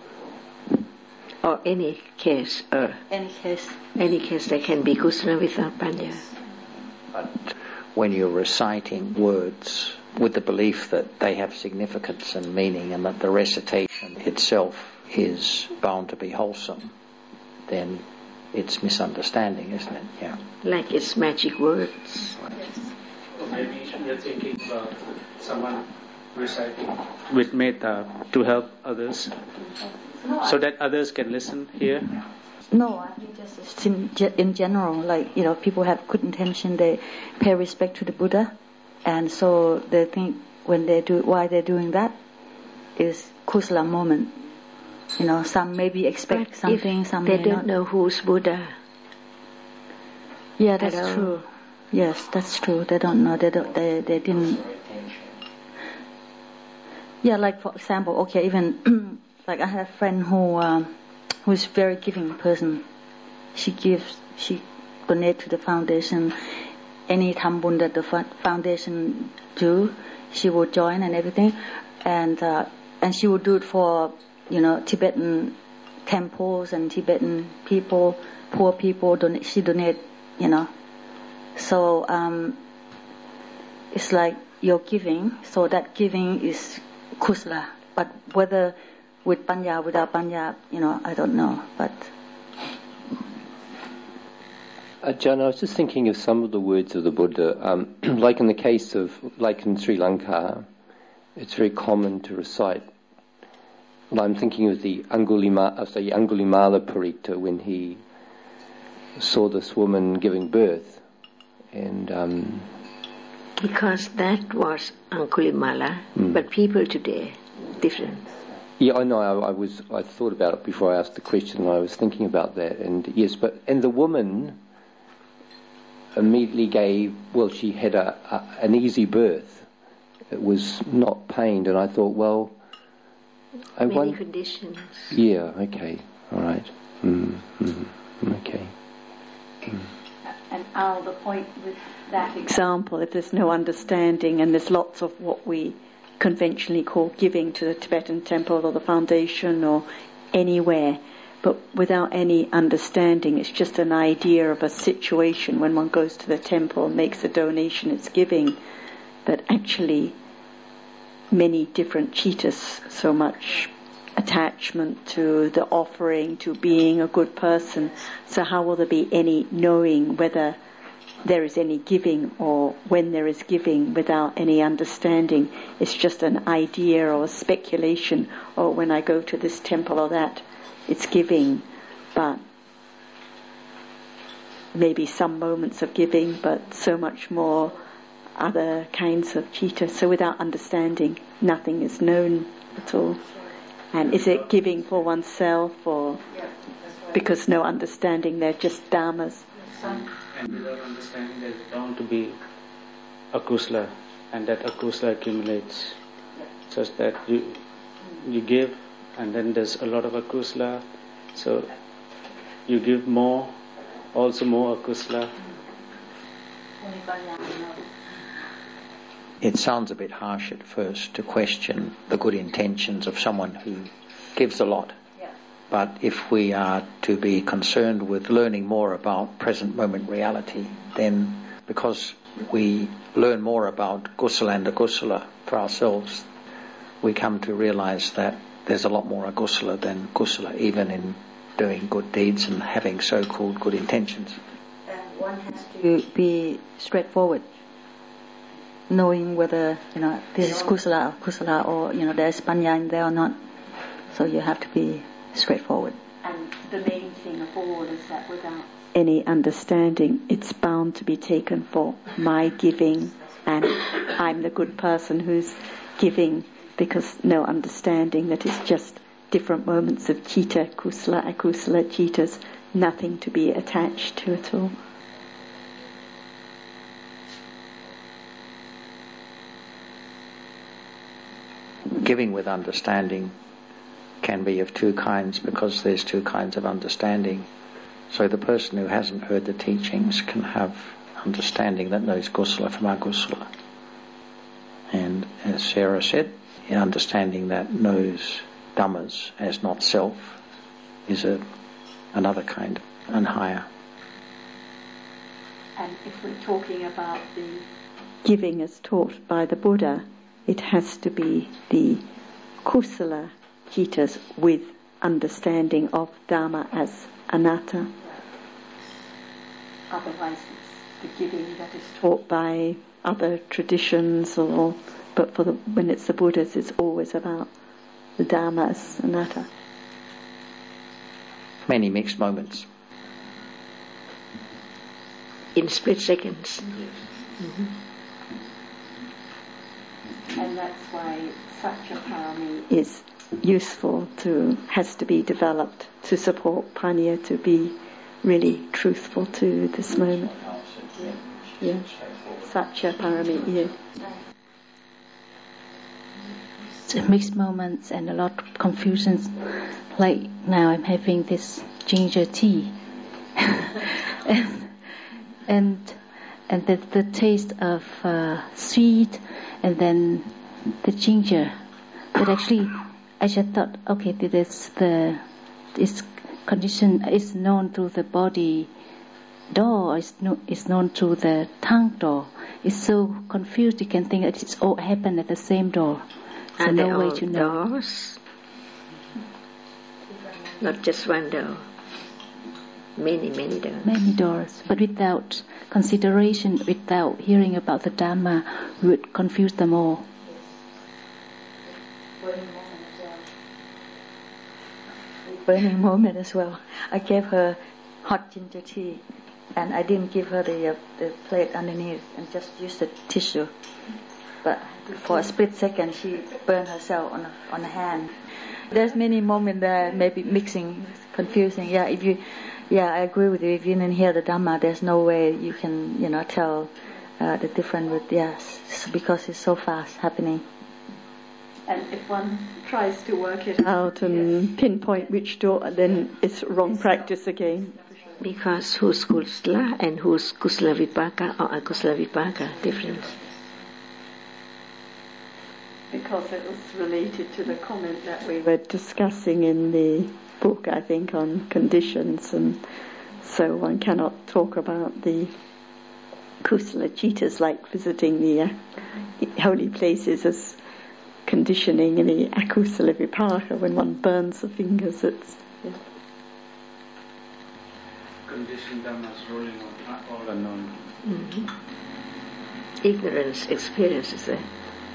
Or any case? Or any case. Any case that can be kusala without panya. But when you're reciting words with the belief that they have significance and meaning and that the recitation itself is bound to be wholesome, then it's misunderstanding, isn't it? Yeah. Like it's magic words. Yes. Or maybe you're thinking about someone reciting with metta to help others, so that others can listen here. No, I think just in, in general, like, you know, people have good intention, they pay respect to the Buddha, and so they think when they do, why they're doing that is kusala moment. You know, some maybe expect but something, some they may don't not. know who's Buddha. Yeah, that's true. Yes, that's true. They don't know. They don't. They they didn't. Yeah, like for example, okay, even like I have a friend who um, who is very giving person. She gives, she donate to the foundation. Any thambun that the foundation do, she would join and everything, and uh, and she would do it for, you know, Tibetan temples and Tibetan people, poor people. Donate, she donate, you know. So um, it's like you're giving. So that giving is kusala. But whether with panya, without panya, you know, I don't know. But Uh, John, I was just thinking of some of the words of the Buddha. Um, like in the case of, like in Sri Lanka, it's very common to recite. And I'm thinking of the Angulima, uh, the Angulimala Parita when he saw this woman giving birth, and um, because that was Angulimala, mm. but people today different. Yeah, I know. I, I was. I thought about it before I asked the question, and I was thinking about that. And yes, but and the woman immediately gave, well, she had a, a an easy birth. It was not pained, and I thought, well, I many wonder, conditions. Yeah. Okay. All right. Mm, mm, okay. Mm. And Al, the point with that example, if there's no understanding, and there's lots of what we conventionally call giving to the Tibetan temple or the foundation or anywhere, but without any understanding, it's just an idea of a situation when one goes to the temple and makes a donation, it's giving, but actually many different citas, so much attachment to the offering, to being a good person. So how will there be any knowing whether there is any giving or when there is giving without any understanding? It's just an idea or a speculation, or when I go to this temple or that, it's giving, but maybe some moments of giving, but so much more other kinds of citta. So without understanding, nothing is known at all. And is it giving for oneself, or because no understanding, they're just dharmas? And without understanding, there's bound to be akusala, and that akusala accumulates, such that you you give, and then there's a lot of akusala, so you give more, also more akusala. It sounds a bit harsh at first to question the good intentions of someone who gives a lot. But if we are to be concerned with learning more about present moment reality, then because we learn more about kusala and akusala for ourselves, we come to realize that there's a lot more akusala than kusala, even in doing good deeds and having so-called good intentions. And one has to be straightforward, knowing whether, you know, this is kusala or kusala, or, you know, there's panya in there or not. So you have to be straightforward. And the main thing of all is that without any understanding, it's bound to be taken for my giving, and I'm the good person who's giving, because no understanding that it's just different moments of citta, kusala, akusala, cittas, nothing to be attached to at all. Giving with understanding can be of two kinds, because there's two kinds of understanding. So the person who hasn't heard the teachings can have understanding that knows kusala from akusala. And as Sarah said, understanding that knows dhammas as not self is a another kind and higher. And if we're talking about the giving as taught by the Buddha, it has to be the kusala citas with understanding of Dhamma as anatta. Otherwise it's the giving that is taught by other traditions, or but for the, when it's the Buddhas, it's always about the Dhamma as anatta. Many mixed moments. In split seconds. Mm-hmm. And that's why Satya Parami is useful to, has to be developed to support Panya to be really truthful to this moment. Yeah. Satya Parami, yeah. Mixed moments and a lot of confusions. Like now I'm having this ginger tea. and and, and the, the taste of uh, sweet and then the ginger. But actually I just thought, okay, this the this condition is known through the body door, is no, is known through the tongue door. It's so confused. You can think that it's all happened at the same door. So and no way to know. Doors? Not just one door. Many, many doors. Many doors. But without consideration, without hearing about the Dhamma, we would confuse them all. Burning moment as well. I gave her hot ginger tea, and I didn't give her the, uh, the plate underneath, and just used the tissue. But for a split second, she burned herself on on the hand. There's many moments there, maybe mixing, confusing. Yeah, if you, yeah, I agree with you. If you didn't hear the Dhamma, there's no way you can, you know, tell uh, the difference with yes, because it's so fast happening. And if one tries to work it out and yes. pinpoint which door, then it's wrong practice again. Because who's kusala and who's kusala vipaka or akusala vipaka, difference. Because it was related to the comment that we were discussing in the book, I think, on conditions, and so one cannot talk about the kusala citas like visiting the uh, holy places as conditioning in the akusala vipaka. When one burns the fingers, it's yeah. Conditioned dhammas rolling on, all unknown. Mm-hmm. Ignorance experiences there.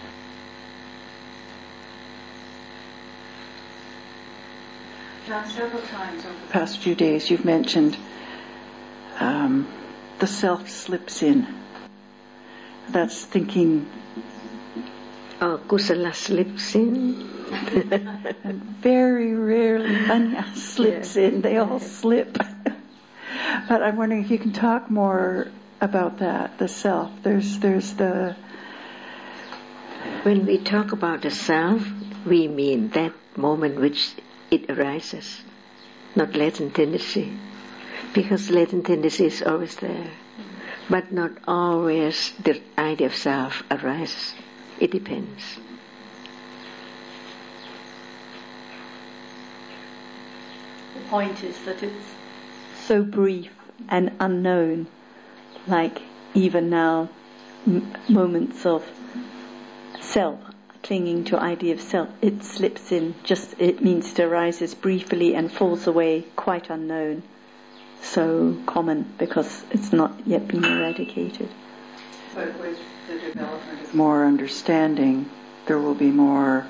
John, several times over the past few days you've mentioned um, the self slips in. That's thinking... Oh, kusala slips in. And very rarely panya slips yeah. in. They all slip. But I'm wondering if you can talk more about that, the self. There's, there's the... When we talk about the self, we mean that moment which it arises, not latent tendency. Because latent tendency is always there. But not always the idea of self arises. It depends. The point is that it's so brief and unknown, like even now m- moments of self, clinging to idea of self, it slips in, just it means it arises briefly and falls away, quite unknown, so common because it's not yet been eradicated. But with the development of more understanding, there will be more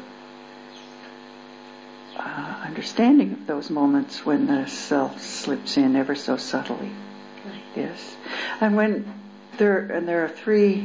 uh, understanding of those moments when the self slips in ever so subtly. Right. Yes. And when there, and there are three,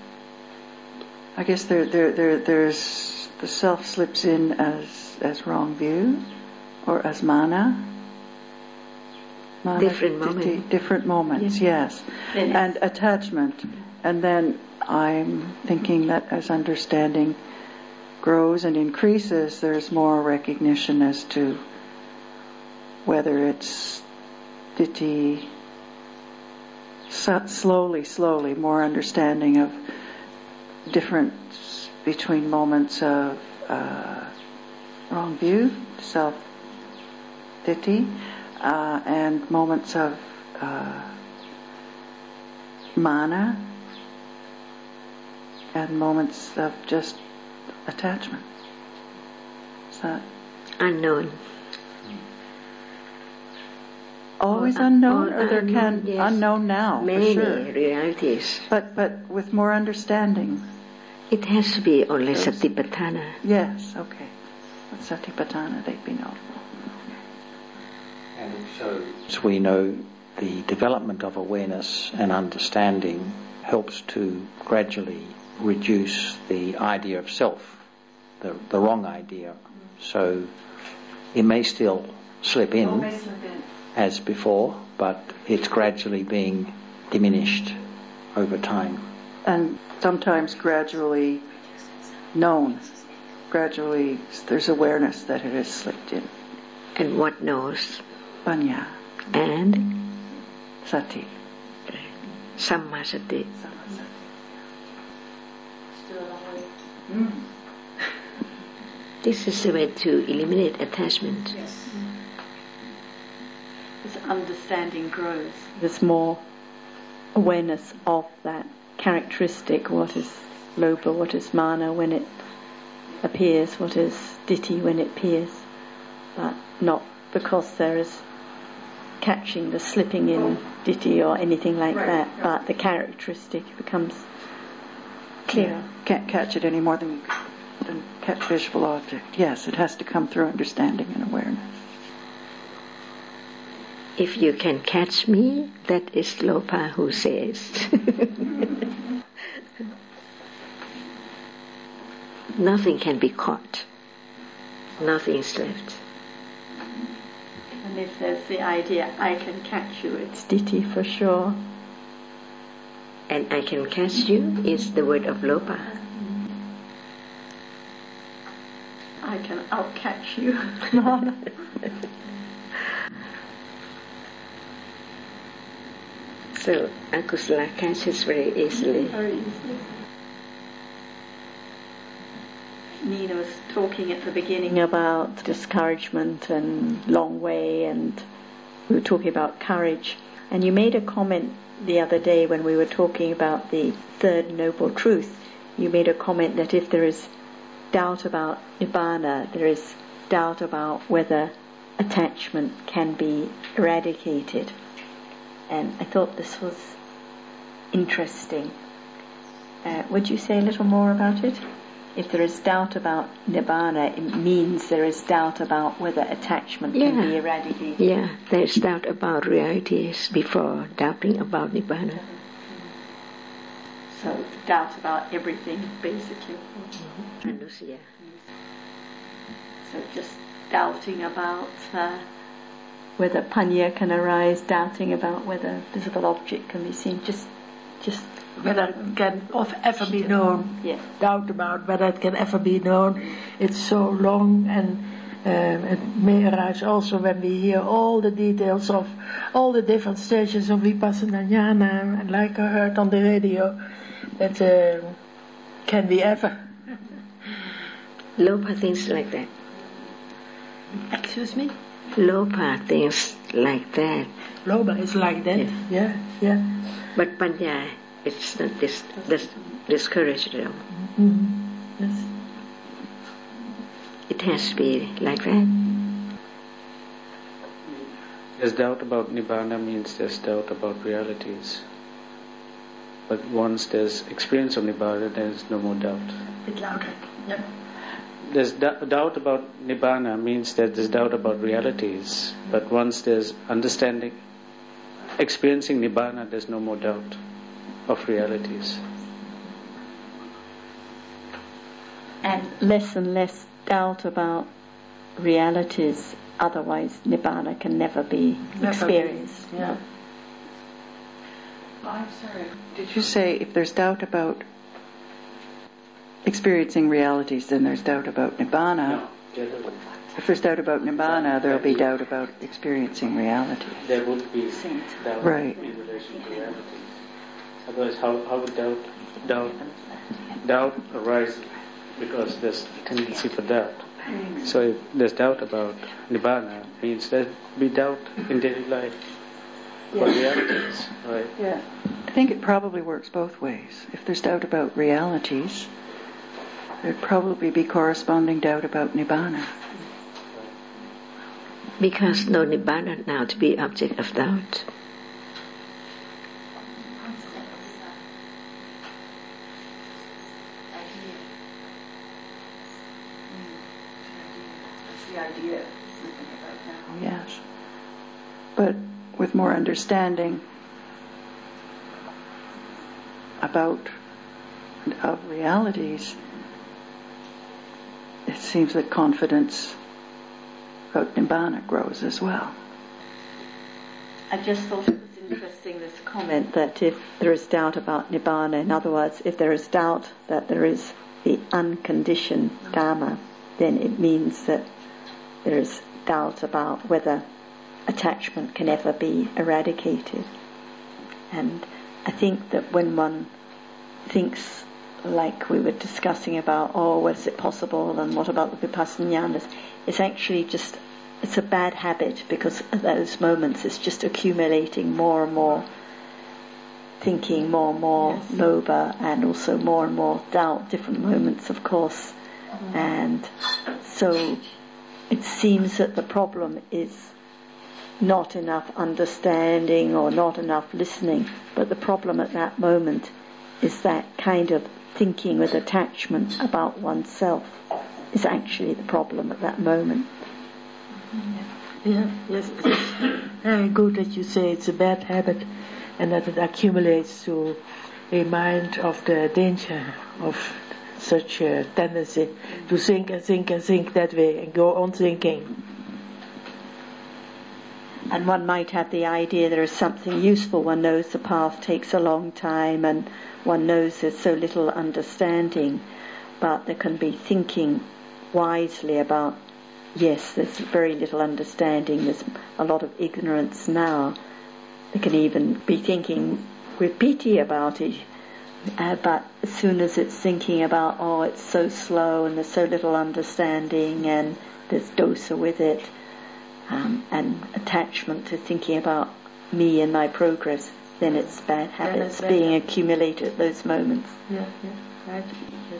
I guess there, there, there, there's the self slips in as, as wrong view, or as mana. mana different moments. Different moments, yes. yes. And attachment. And then I'm thinking that as understanding grows and increases, there's more recognition as to whether it's ditthi, slowly, slowly, more understanding of difference between moments of uh, wrong view, self-ditthi, uh, and moments of uh, mana, and moments of just attachment. Is that unknown? Always or, unknown, or, or there unknown, can yes. unknown now, many for sure. realities. But but with more understanding. It has to be only Those, Satipatthana. Yes, okay. With Satipatthana, they'd be known. And so, as we know, the development of awareness and understanding helps to gradually reduce the idea of self, the, the wrong idea. So it may still slip in, oh, may slip in as before, but it's gradually being diminished over time. And sometimes gradually known. Gradually there's awareness that it has slipped in. And what knows? Panya. And? Sati. Sammasati. Mm. This is the way to eliminate attachment. Yes. As understanding grows, there's more awareness of that characteristic, what is lobha, what is mana when it appears, what is ditthi when it appears, but not because there is catching the slipping in ditthi or anything like right, that, right. But the characteristic becomes clearer. Yeah. Can't catch it any more than, than catch visual object. Yes, it has to come through understanding and awareness. If you can catch me, that is Lopa who says. Nothing can be caught. Nothing is left. And if there's the idea, I can catch you, it's ditthi for sure. And I can catch you is the word of Lopa. I can outcatch you. So akusala catches very easily. Very easily. Nina was talking at the beginning about discouragement and long way, and we were talking about courage. And you made a comment the other day when we were talking about the third noble truth. You made a comment that if there is doubt about nibbana, there is doubt about whether attachment can be eradicated. And I thought this was interesting. Uh, would you say a little more about it? If there is doubt about nibbana, it means there is doubt about whether attachment yeah. can be eradicated. Yeah, there is doubt about realities before doubting about nibbana. So doubt about everything, basically. Mm-hmm. So just doubting about uh, whether panya can arise, doubting about whether visible object can be seen, just, just whether it can ever be known. Yeah. Doubt about whether it can ever be known. It's so long, and uh, it may arise also when we hear all the details of all the different stages of Vipassana Jnana, and like I heard on the radio, that uh, can we ever? Lopa thinks like that. Excuse me? Lopa thinks like that. Lopa is like that, yeah, yeah. yeah. But Panya, it's not dis- dis- discouraged them. Mm-hmm. Yes. It has to be like that. There's doubt about Nibbana means there's doubt about realities. But once there's experience of Nibbana, there's no more doubt. A bit louder, yeah. There's d- doubt about Nibbana means that there's doubt about realities. But once there's understanding, experiencing Nibbana, there's no more doubt of realities. And less and less doubt about realities, otherwise Nibbana can never be never experienced. Be. Yeah. No. Oh, I'm sorry. Did you say if there's doubt about experiencing realities, then there's doubt about Nibbana? No. If there's doubt about Nibbana, there'll be doubt about experiencing reality. There would be doubt right. in relation to realities. Otherwise, how, how would doubt, doubt, doubt arise? Because there's a tendency for doubt. So if there's doubt about Nibbana, means there'd be doubt in daily life about yeah. realities, right? Yeah. think it probably works both ways. If there's doubt about realities, there'd probably be corresponding doubt about Nibbana. Because no Nibbana now to be object of doubt. Idea about now. Yes. But with more understanding about of realities, it seems that confidence about Nibbana grows as well. I just thought it was interesting, this comment that if there is doubt about Nibbana, in other words, if there is doubt that there is the unconditioned Dharma, then it means that there is doubt about whether attachment can ever be eradicated. And I think that when one thinks, like we were discussing about, oh, was it possible, and what about the Vipassana, it's actually just, it's a bad habit, because at those moments it's just accumulating more and more thinking, more and more yes. lobha, and also more and more doubt, different moments, of course. Mm-hmm. And so it seems that the problem is not enough understanding or not enough listening, but the problem at that moment is that kind of thinking with attachment about oneself is actually the problem at that moment. Yeah, yes, it's very good that you say it's a bad habit and that it accumulates to a mind of the danger of such a tendency to think and think and think that way and go on thinking. And one might have the idea there is something useful. One knows the path takes a long time and one knows there's so little understanding, but there can be thinking wisely about, yes, there's very little understanding, there's a lot of ignorance now. They can even be thinking with pity about it, uh, but as soon as it's thinking about, oh, it's so slow and there's so little understanding and there's dosa with it, um, and attachment to thinking about me and my progress, then it's bad habits it's being accumulated at those moments. Yeah, yeah, right. Yes.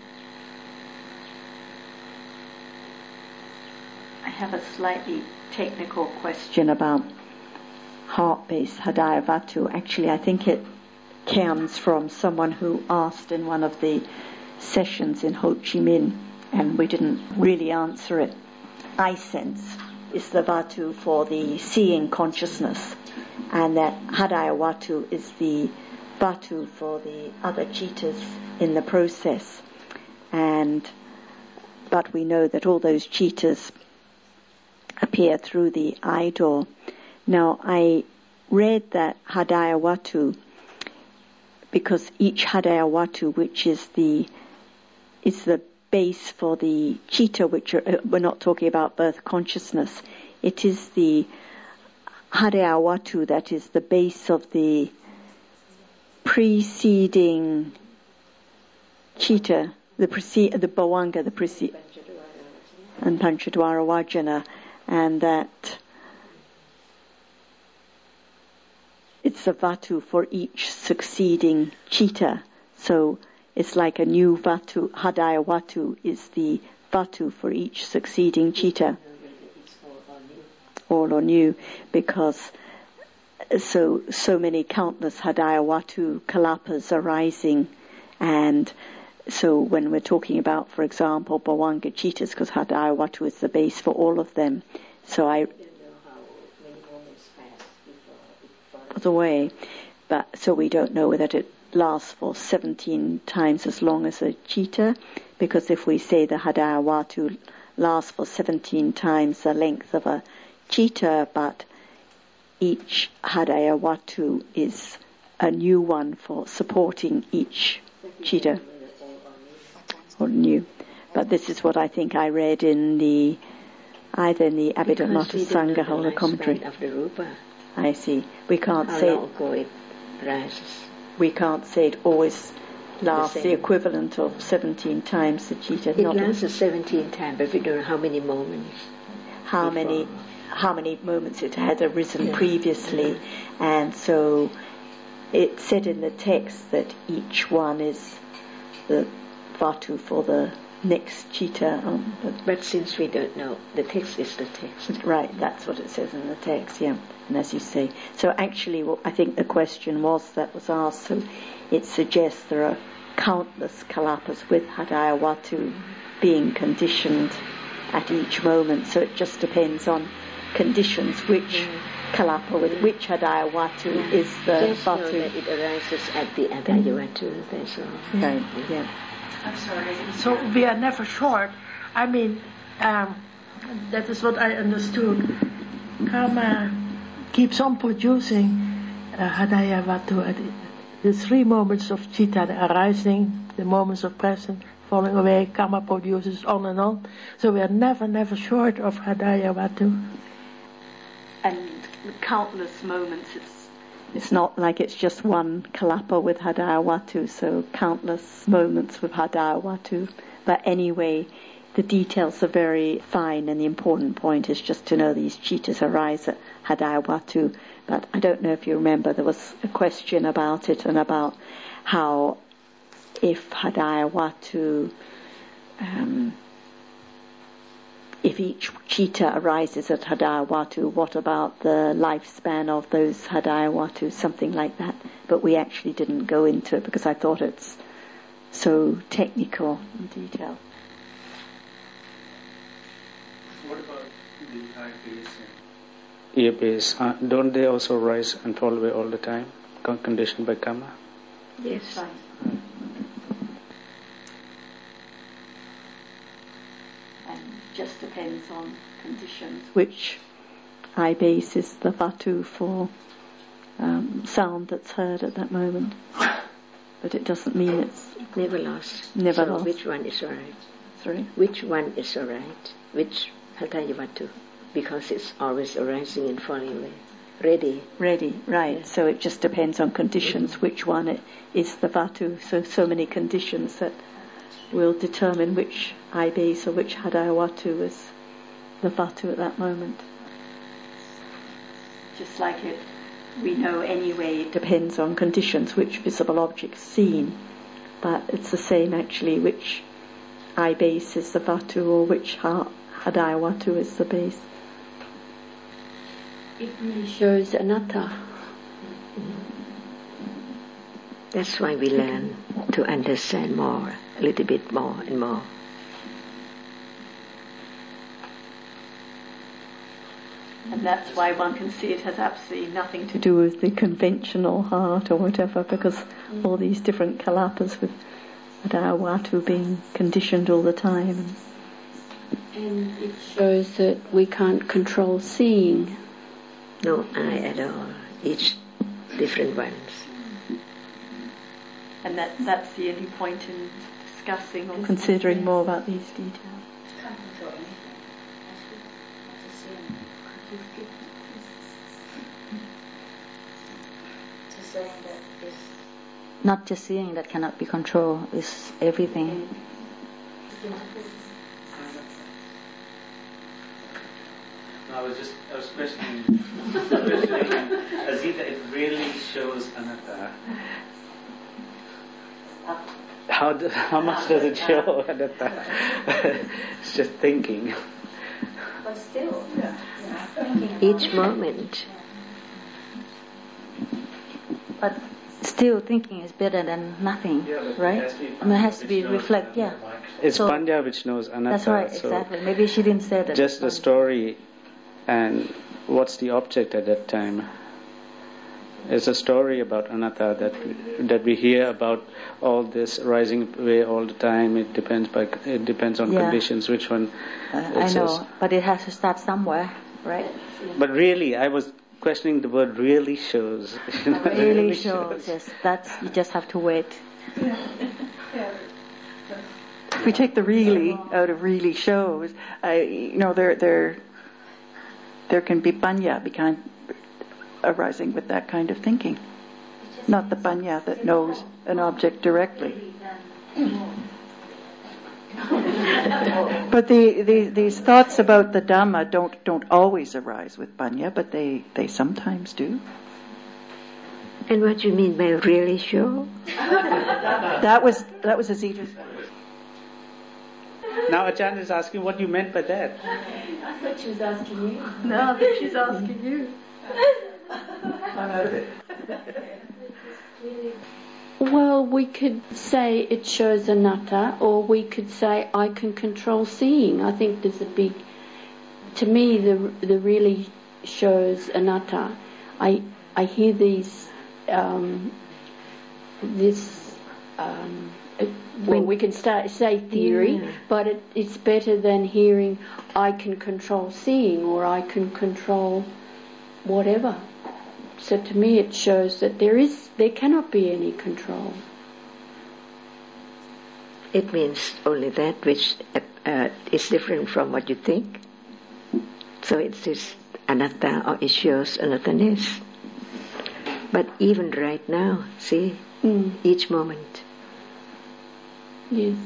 I have a slightly technical question about heart-based Hadayavatu. Actually, I think it comes from someone who asked in one of the sessions in Ho Chi Minh, and we didn't really answer it. I sense is the Vatu for the seeing consciousness, and that Hadayavatu is the Vatu for the other chittas in the process. And but we know that all those chittas appear through the eye door. Now, I read that Hadayavatu, because each Hadayavatu, which is the is the base for the citta, which are, uh, we're not talking about birth consciousness, it is the Hadayavatu that is the base of the preceding citta, the prece- the Bhavanga, the preceding, and Panchadwara Vajana, and that it's a Vatu for each succeeding citta. So it's like a new Vatu. Hadayavatu is the Vatu for each succeeding citta. All or new, because so so many countless Hadayavatu kalapas arising, and so when we're talking about, for example, Bhavanga Chittas, because Hadayavatu is the base for all of them, so I the way, but so we don't know whether it lasts for seventeen times as long as a citta, because if we say the Hadayavatu lasts for seventeen times the length of a citta, but each Hadayavatu is a new one for supporting each citta, or new. But this is what I think I read in the either in the Abhidhamma Sangha or the commentary. Of the Rupa. I see. We can't How say long ago it rises. We can't say it always lasts the, the equivalent of seventeen times the citta. It not lasts seventeen times, but we don't know how many moments. How before. many how many moments it had arisen yeah. previously, yeah. and so It said in the text that each one is the vatu for the next chitta. Um, but, but since we don't know, the text is the text. Right, that's what it says in the text, yeah. And as you say, so actually what I think the question was that was asked, so it suggests there are countless kalapas with Hadaya Watu being conditioned at each moment, so it just depends on conditions which mm. kalapa with which Hadaya Watu yeah. is the There's Vatu. No that it arises at the Hadaya Watu, there's no. Right, yeah. I'm sorry. So we are never short. I mean, um, that is what I understood. Karma keeps on producing uh, Hadaya Watu. The three moments of chitta, the arising, the moments of present, falling away, karma produces on and on. So we are never, never short of Hadaya Watu. And countless moments, it's, it's not like it's just one kalapa with Hadaya Watu, so countless moments with Hadaya Watu. But anyway, the details are very fine, and the important point is just to know these chittas arise at Hadaya Watu. But I don't know if you remember, there was a question about it and about how if Hadaya Watu, um, if each chitta arises at Hadaya Watu, what about the lifespan of those Hadaya Watu, something like that. But we actually didn't go into it because I thought it's so technical in detail. What about the eye base and ear base? Uh, don't they also rise and fall away all the time, con- conditioned by karma? Yes. Right. Mm. And just depends on conditions. Which eye base is the vatu for um, sound that's heard at that moment? But it doesn't mean it's never lost. Never so lost. Which one is alright? Sorry? Which one is alright? Which Hadaya Watu? Because it's always arising and falling away. Ready. Ready, right. Yeah. So it just depends on conditions, mm-hmm. which one it is the vatu. So, so many conditions that will determine which eye base or which Hadaya Watu is the vatu at that moment. Just like it, we know anyway, it depends on conditions, which visible object is seen. But it's the same actually, which eye base is the vatu or which ha- Hadaya Watu is the base. It really shows anatta. That's why we learn to understand more, a little bit more and more. And that's why one can see it has absolutely nothing to do with the conventional heart or whatever, because mm. all these different kalapas with Hadaya Watu being conditioned all the time. And it shows that we can't control seeing. No eye at all. Each different ones. And that that's the only point in discussing or considering more about these details. Not just seeing that cannot be controlled, is everything. I was just, I was questioning, questioning Azita, it really shows anatta. How do, how much does it show anatta? It's just thinking. But still, yeah. Each moment. But still thinking is better than nothing, yeah, right? It be, I mean, it has to be reflect, yeah. It's so, Panya which knows anatta. That's right, so exactly. Maybe she didn't say that. Just the story and what's the object at that time. It's a story about anatta that that we hear about all this rising away all the time. It depends by it depends on yeah. conditions. Which one? Uh, I know, says. But it has to start somewhere, right? But really, I was questioning the word really shows. You know, really, really shows. shows. Yes, that's you just have to wait. If we take the really out of really shows, I you know there there there can be panya behind arising with that kind of thinking, not the panya that knows an object directly. But the, the these thoughts about the Dhamma don't don't always arise with panya, but they, they sometimes do. And what do you mean by really sure? that was that was Azita's. Now Ajahn is asking what you meant by that. I thought she was asking you. No, I think she's asking you. Well, we could say it shows anatta, or we could say I can control seeing. I think there's a big, to me, the the really shows anatta. I I hear these, um, this, um, it, well, we can start say theory, yeah. but it, it's better than hearing I can control seeing or I can control whatever. So to me, it shows that there is, there cannot be any control. It means only that which uh, is different from what you think. So it's this anatta, or it shows another-ness. But even right now, see, mm. each moment. Yes.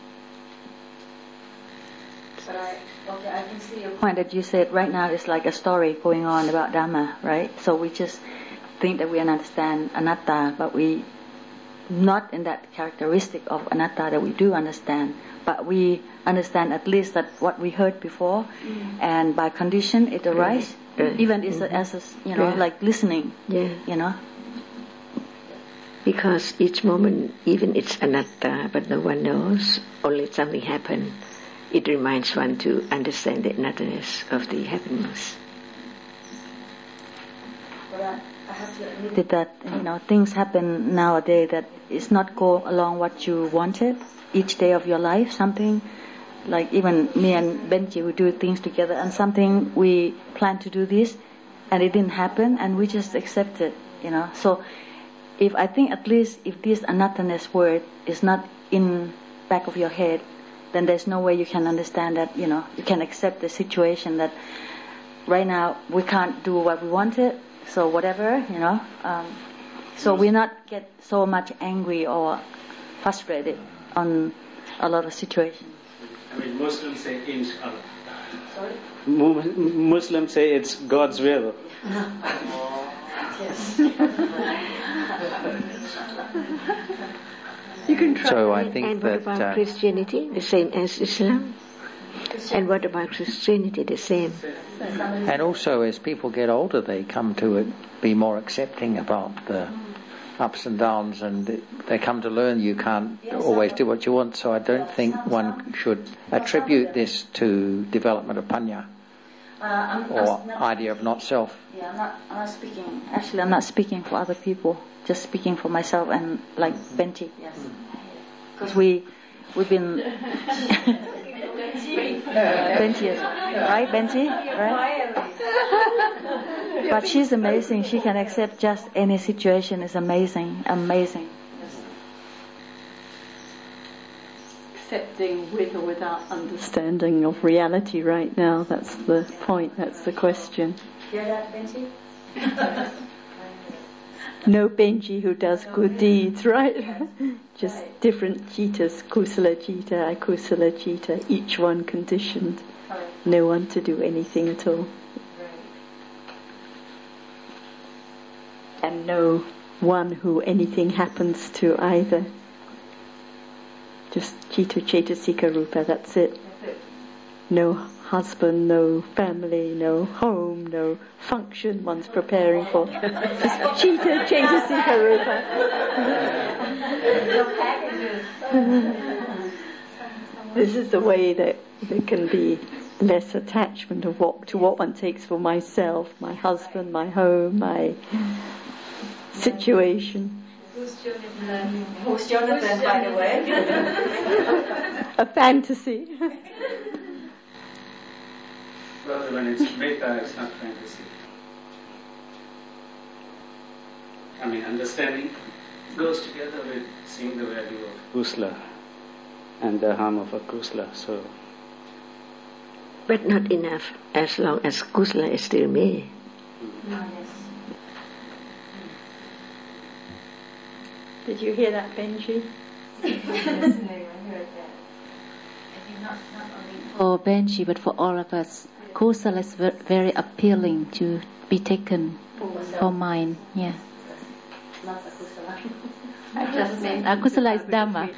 But I, okay, I can see your point that you said right now is like a story going on about Dhamma, right? So we just think that we understand anatta, but we not in that characteristic of anatta that we do understand, but we understand at least that what we heard before, mm. and by condition it arises, mm. even mm-hmm. as a, you know, yeah. like listening, yeah. you know. Because each moment, even it's anatta, but no one knows, only something happened. It reminds one to understand the anatta-ness of the happenings. But I, I have to admit that, you know, things happen nowadays that is not go along what you wanted each day of your life. Something like even me and Benji, we do things together, and something we planned to do this, and it didn't happen, and we just accept it, you know. So if I think at least if this anatta-ness word is not in back of your head, then there's no way you can understand that, you know, you can accept the situation that right now we can't do what we wanted, so whatever, you know. Um, so we not get so much angry or frustrated on a lot of situations. I mean, Muslims say inshallah. Sorry? Muslims say it's God's will. Yes. You can try. So I and, think and that what about uh, Christianity, the same as Islam? And what about Christianity, the same? And also, as people get older, they come to it, be more accepting about the ups and downs, and they come to learn you can't always do what you want. So I don't think one should attribute this to development of panya, uh, I'm, or I'm not, idea of not self. Yeah, I'm not, I'm not speaking. Actually, I'm not speaking for other people. Just speaking for myself and like Benji. Yes, because we we've been Benji, right? Benji, right? But she's amazing. She can accept just any situation. Is amazing, amazing. Accepting with or without understanding of reality right now. That's the point. That's the question. Hear that, Benji? No Benji who does good deeds, right? Just different citas, kusala cita, akusala cita, each one conditioned. No one to do anything at all. And no one who anything happens to either. Just cita cetasika rupa, that's it. No husband, no family, no home, no function one's preparing for. Just cita cetasika rupa. This is the way that there can be less attachment of what to what one takes for myself, my husband, my home, my situation. Who's Jonathan? Who's Jonathan, by the way? A fantasy. Well, when it's metta, it's not fantasy. I mean, understanding goes together with seeing the value of kusala and the harm of a kusala. So, but not enough as long as kusala is still me. Mm-hmm. Oh, yes. Did you hear that, Benji? Yes, I heard that. Not, not only for Benji, but for all of us, kusala is very appealing to be taken for mind. Yeah. not akusala. I just meant akusala is dhamma.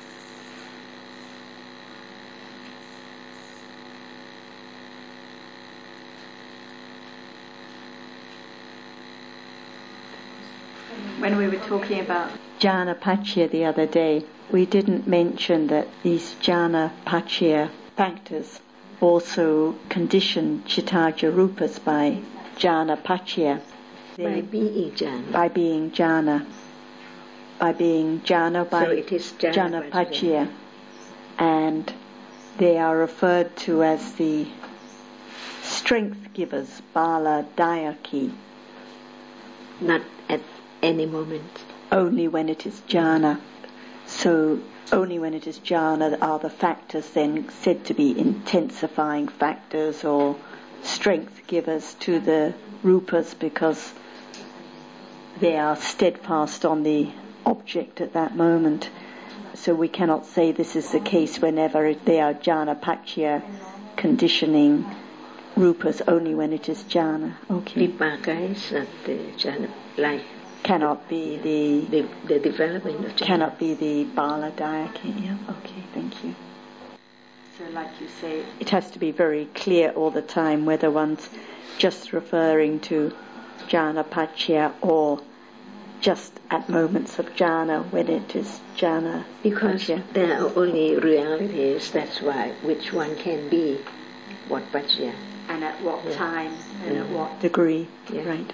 When we were talking about jhana paccaya the other day, we didn't mention that these jhana paccaya factors also condition chittaja rupas by jhana paccaya. By being jhana. By being jhana. By being jhana by so it is jhana, jhana paccaya. And they are referred to as the strength givers, bala dayaki. Not at any moment. Only when it is jhana. So only when it is jhana are the factors then said to be intensifying factors or strength givers to the rupas, because they are steadfast on the object at that moment. So we cannot say this is the case whenever they are jhana paccaya conditioning rupas, only when it is jhana. Okay. Vipaka is not the jhana, like cannot be the the, the development of jhana. Cannot be the bala dayaki. Yeah. Okay, thank you. So like you say, it has to be very clear all the time whether one's just referring to jhana paccaya or just at moments of jhana when it is jhana because paccaya. There are only realities, that's why which one can be what paccaya. And at what yeah. time and yeah. at what degree. Yeah. Right.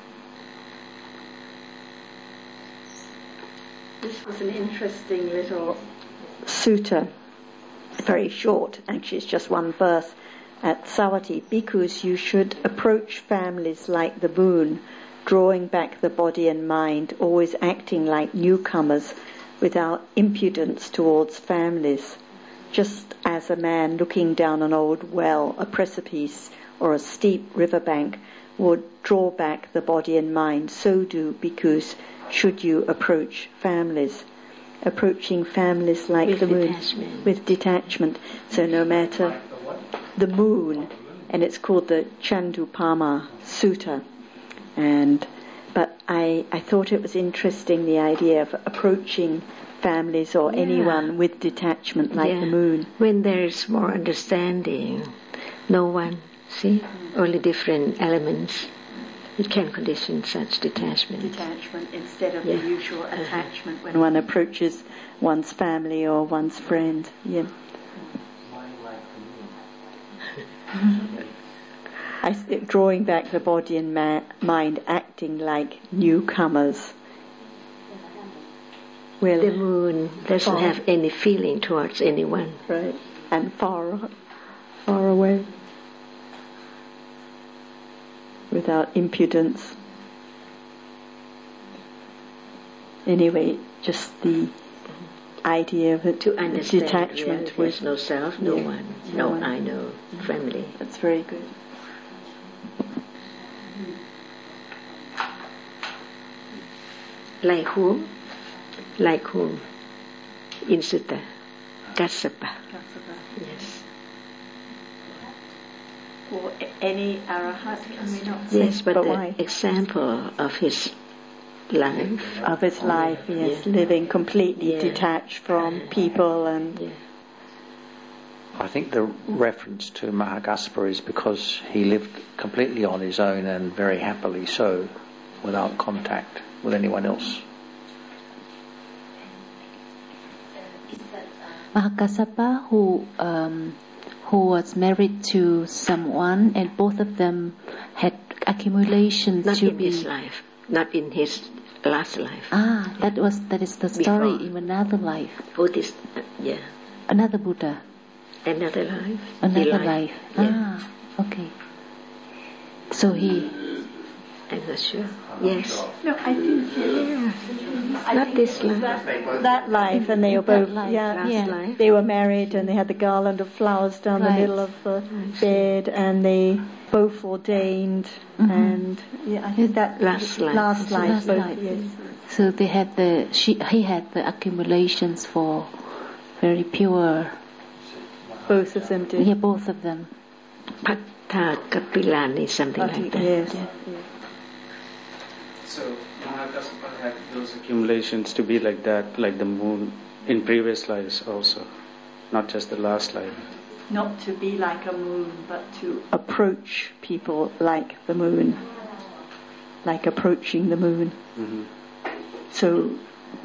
This was an interesting little sutta, very short, actually it's just one verse. At Savatthi, bhikkhus, you should approach families like the moon, drawing back the body and mind, always acting like newcomers without impudence towards families. Just as a man looking down an old well, a precipice, or a steep riverbank would draw back the body and mind, so do bhikkhus should you approach families. Approaching families like with the moon, detachment. with detachment. So no matter the moon, and it's called the Chandupama Sutta. And but I I thought it was interesting, the idea of approaching families or yeah. anyone with detachment like yeah. the moon. When there is more understanding, no one, see, only different elements. It can condition such detachment. Detachment instead of yeah. the usual attachment when one approaches one's family or one's friend. Yeah. I th- drawing back the body and ma- mind, acting like newcomers. Well, the moon doesn't far. have any feeling towards anyone. Right. And far, far away. Without impudence. Anyway, just the idea of it, to understand detachment. Yeah, with no self, no yeah, one, no, no one. I know, family. That's very good. Like whom? Like whom? In Sutta. Kassapa. Yes. Or any arahat, can we not say? Yes, but, but the why? example of his life. Of his life, yes, yeah. living completely yeah. detached from people and... Yeah. I think the reference to Mahakassapa is because he lived completely on his own and very happily so, without contact with anyone else. Mahakassapa, who um, who was married to someone, and both of them had accumulations Not to in be. his life, not in his last life. Ah, that was that is the story Before. in another life. Buddhist, uh, yeah. Another Buddha. Another life. Another He life. Yeah. Ah, okay. So he. I'm not sure. Yes. No, I think, yeah. I Not think this life. That, that life, and they were both, life, yeah, last yeah. life. They were married and they had the garland of flowers down Right. the middle of the bed, and they both ordained, Mm-hmm. and yeah, I think that Last life. last life, Last both, life. yes. So they had the she he had the accumulations for very pure. Both of them did. Yeah, both of them. Patta Kapilani, something like that. Yes. Yeah. So Kassapa had those accumulations to be like that, like the moon, in previous lives also, not just the last life. Not to be like a moon, but to approach people like the moon, like approaching the moon. Mm-hmm. So,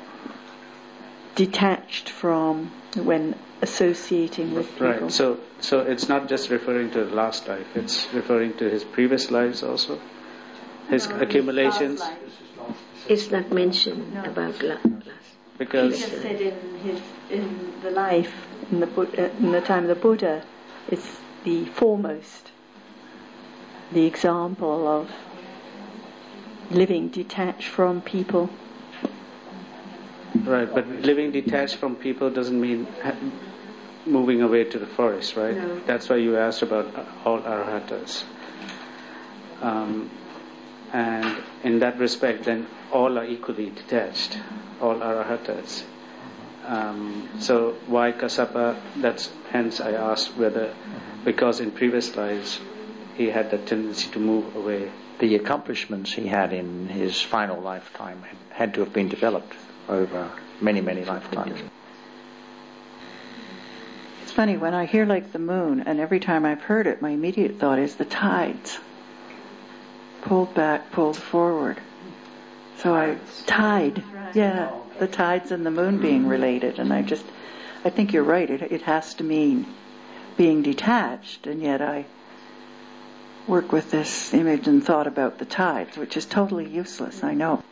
detached from when associating with people. Right. So, so it's not just referring to the last life; it's referring to his previous lives also. His no, accumulations. It's not mentioned no. about last. Because he just said in his in the life in the in the time of the Buddha, it's the foremost, the example of living detached from people. Right, but living detached from people doesn't mean moving away to the forest, right? No. That's why you asked about all arahatas. Um, and in that respect, then all are equally detached, all arahatas. Um, so why Kassapa? That's hence I asked whether, because in previous lives he had the tendency to move away. The accomplishments he had in his final lifetime had to have been developed over many, many lifetimes. It's funny, when I hear like the moon, and every time I've heard it, my immediate thought is the tides. Pulled back, pulled forward. So I, tide, yeah, the tides and the moon being related, and I just, I think you're right, it, it has to mean being detached, and yet I work with this image and thought about the tides, which is totally useless, I know.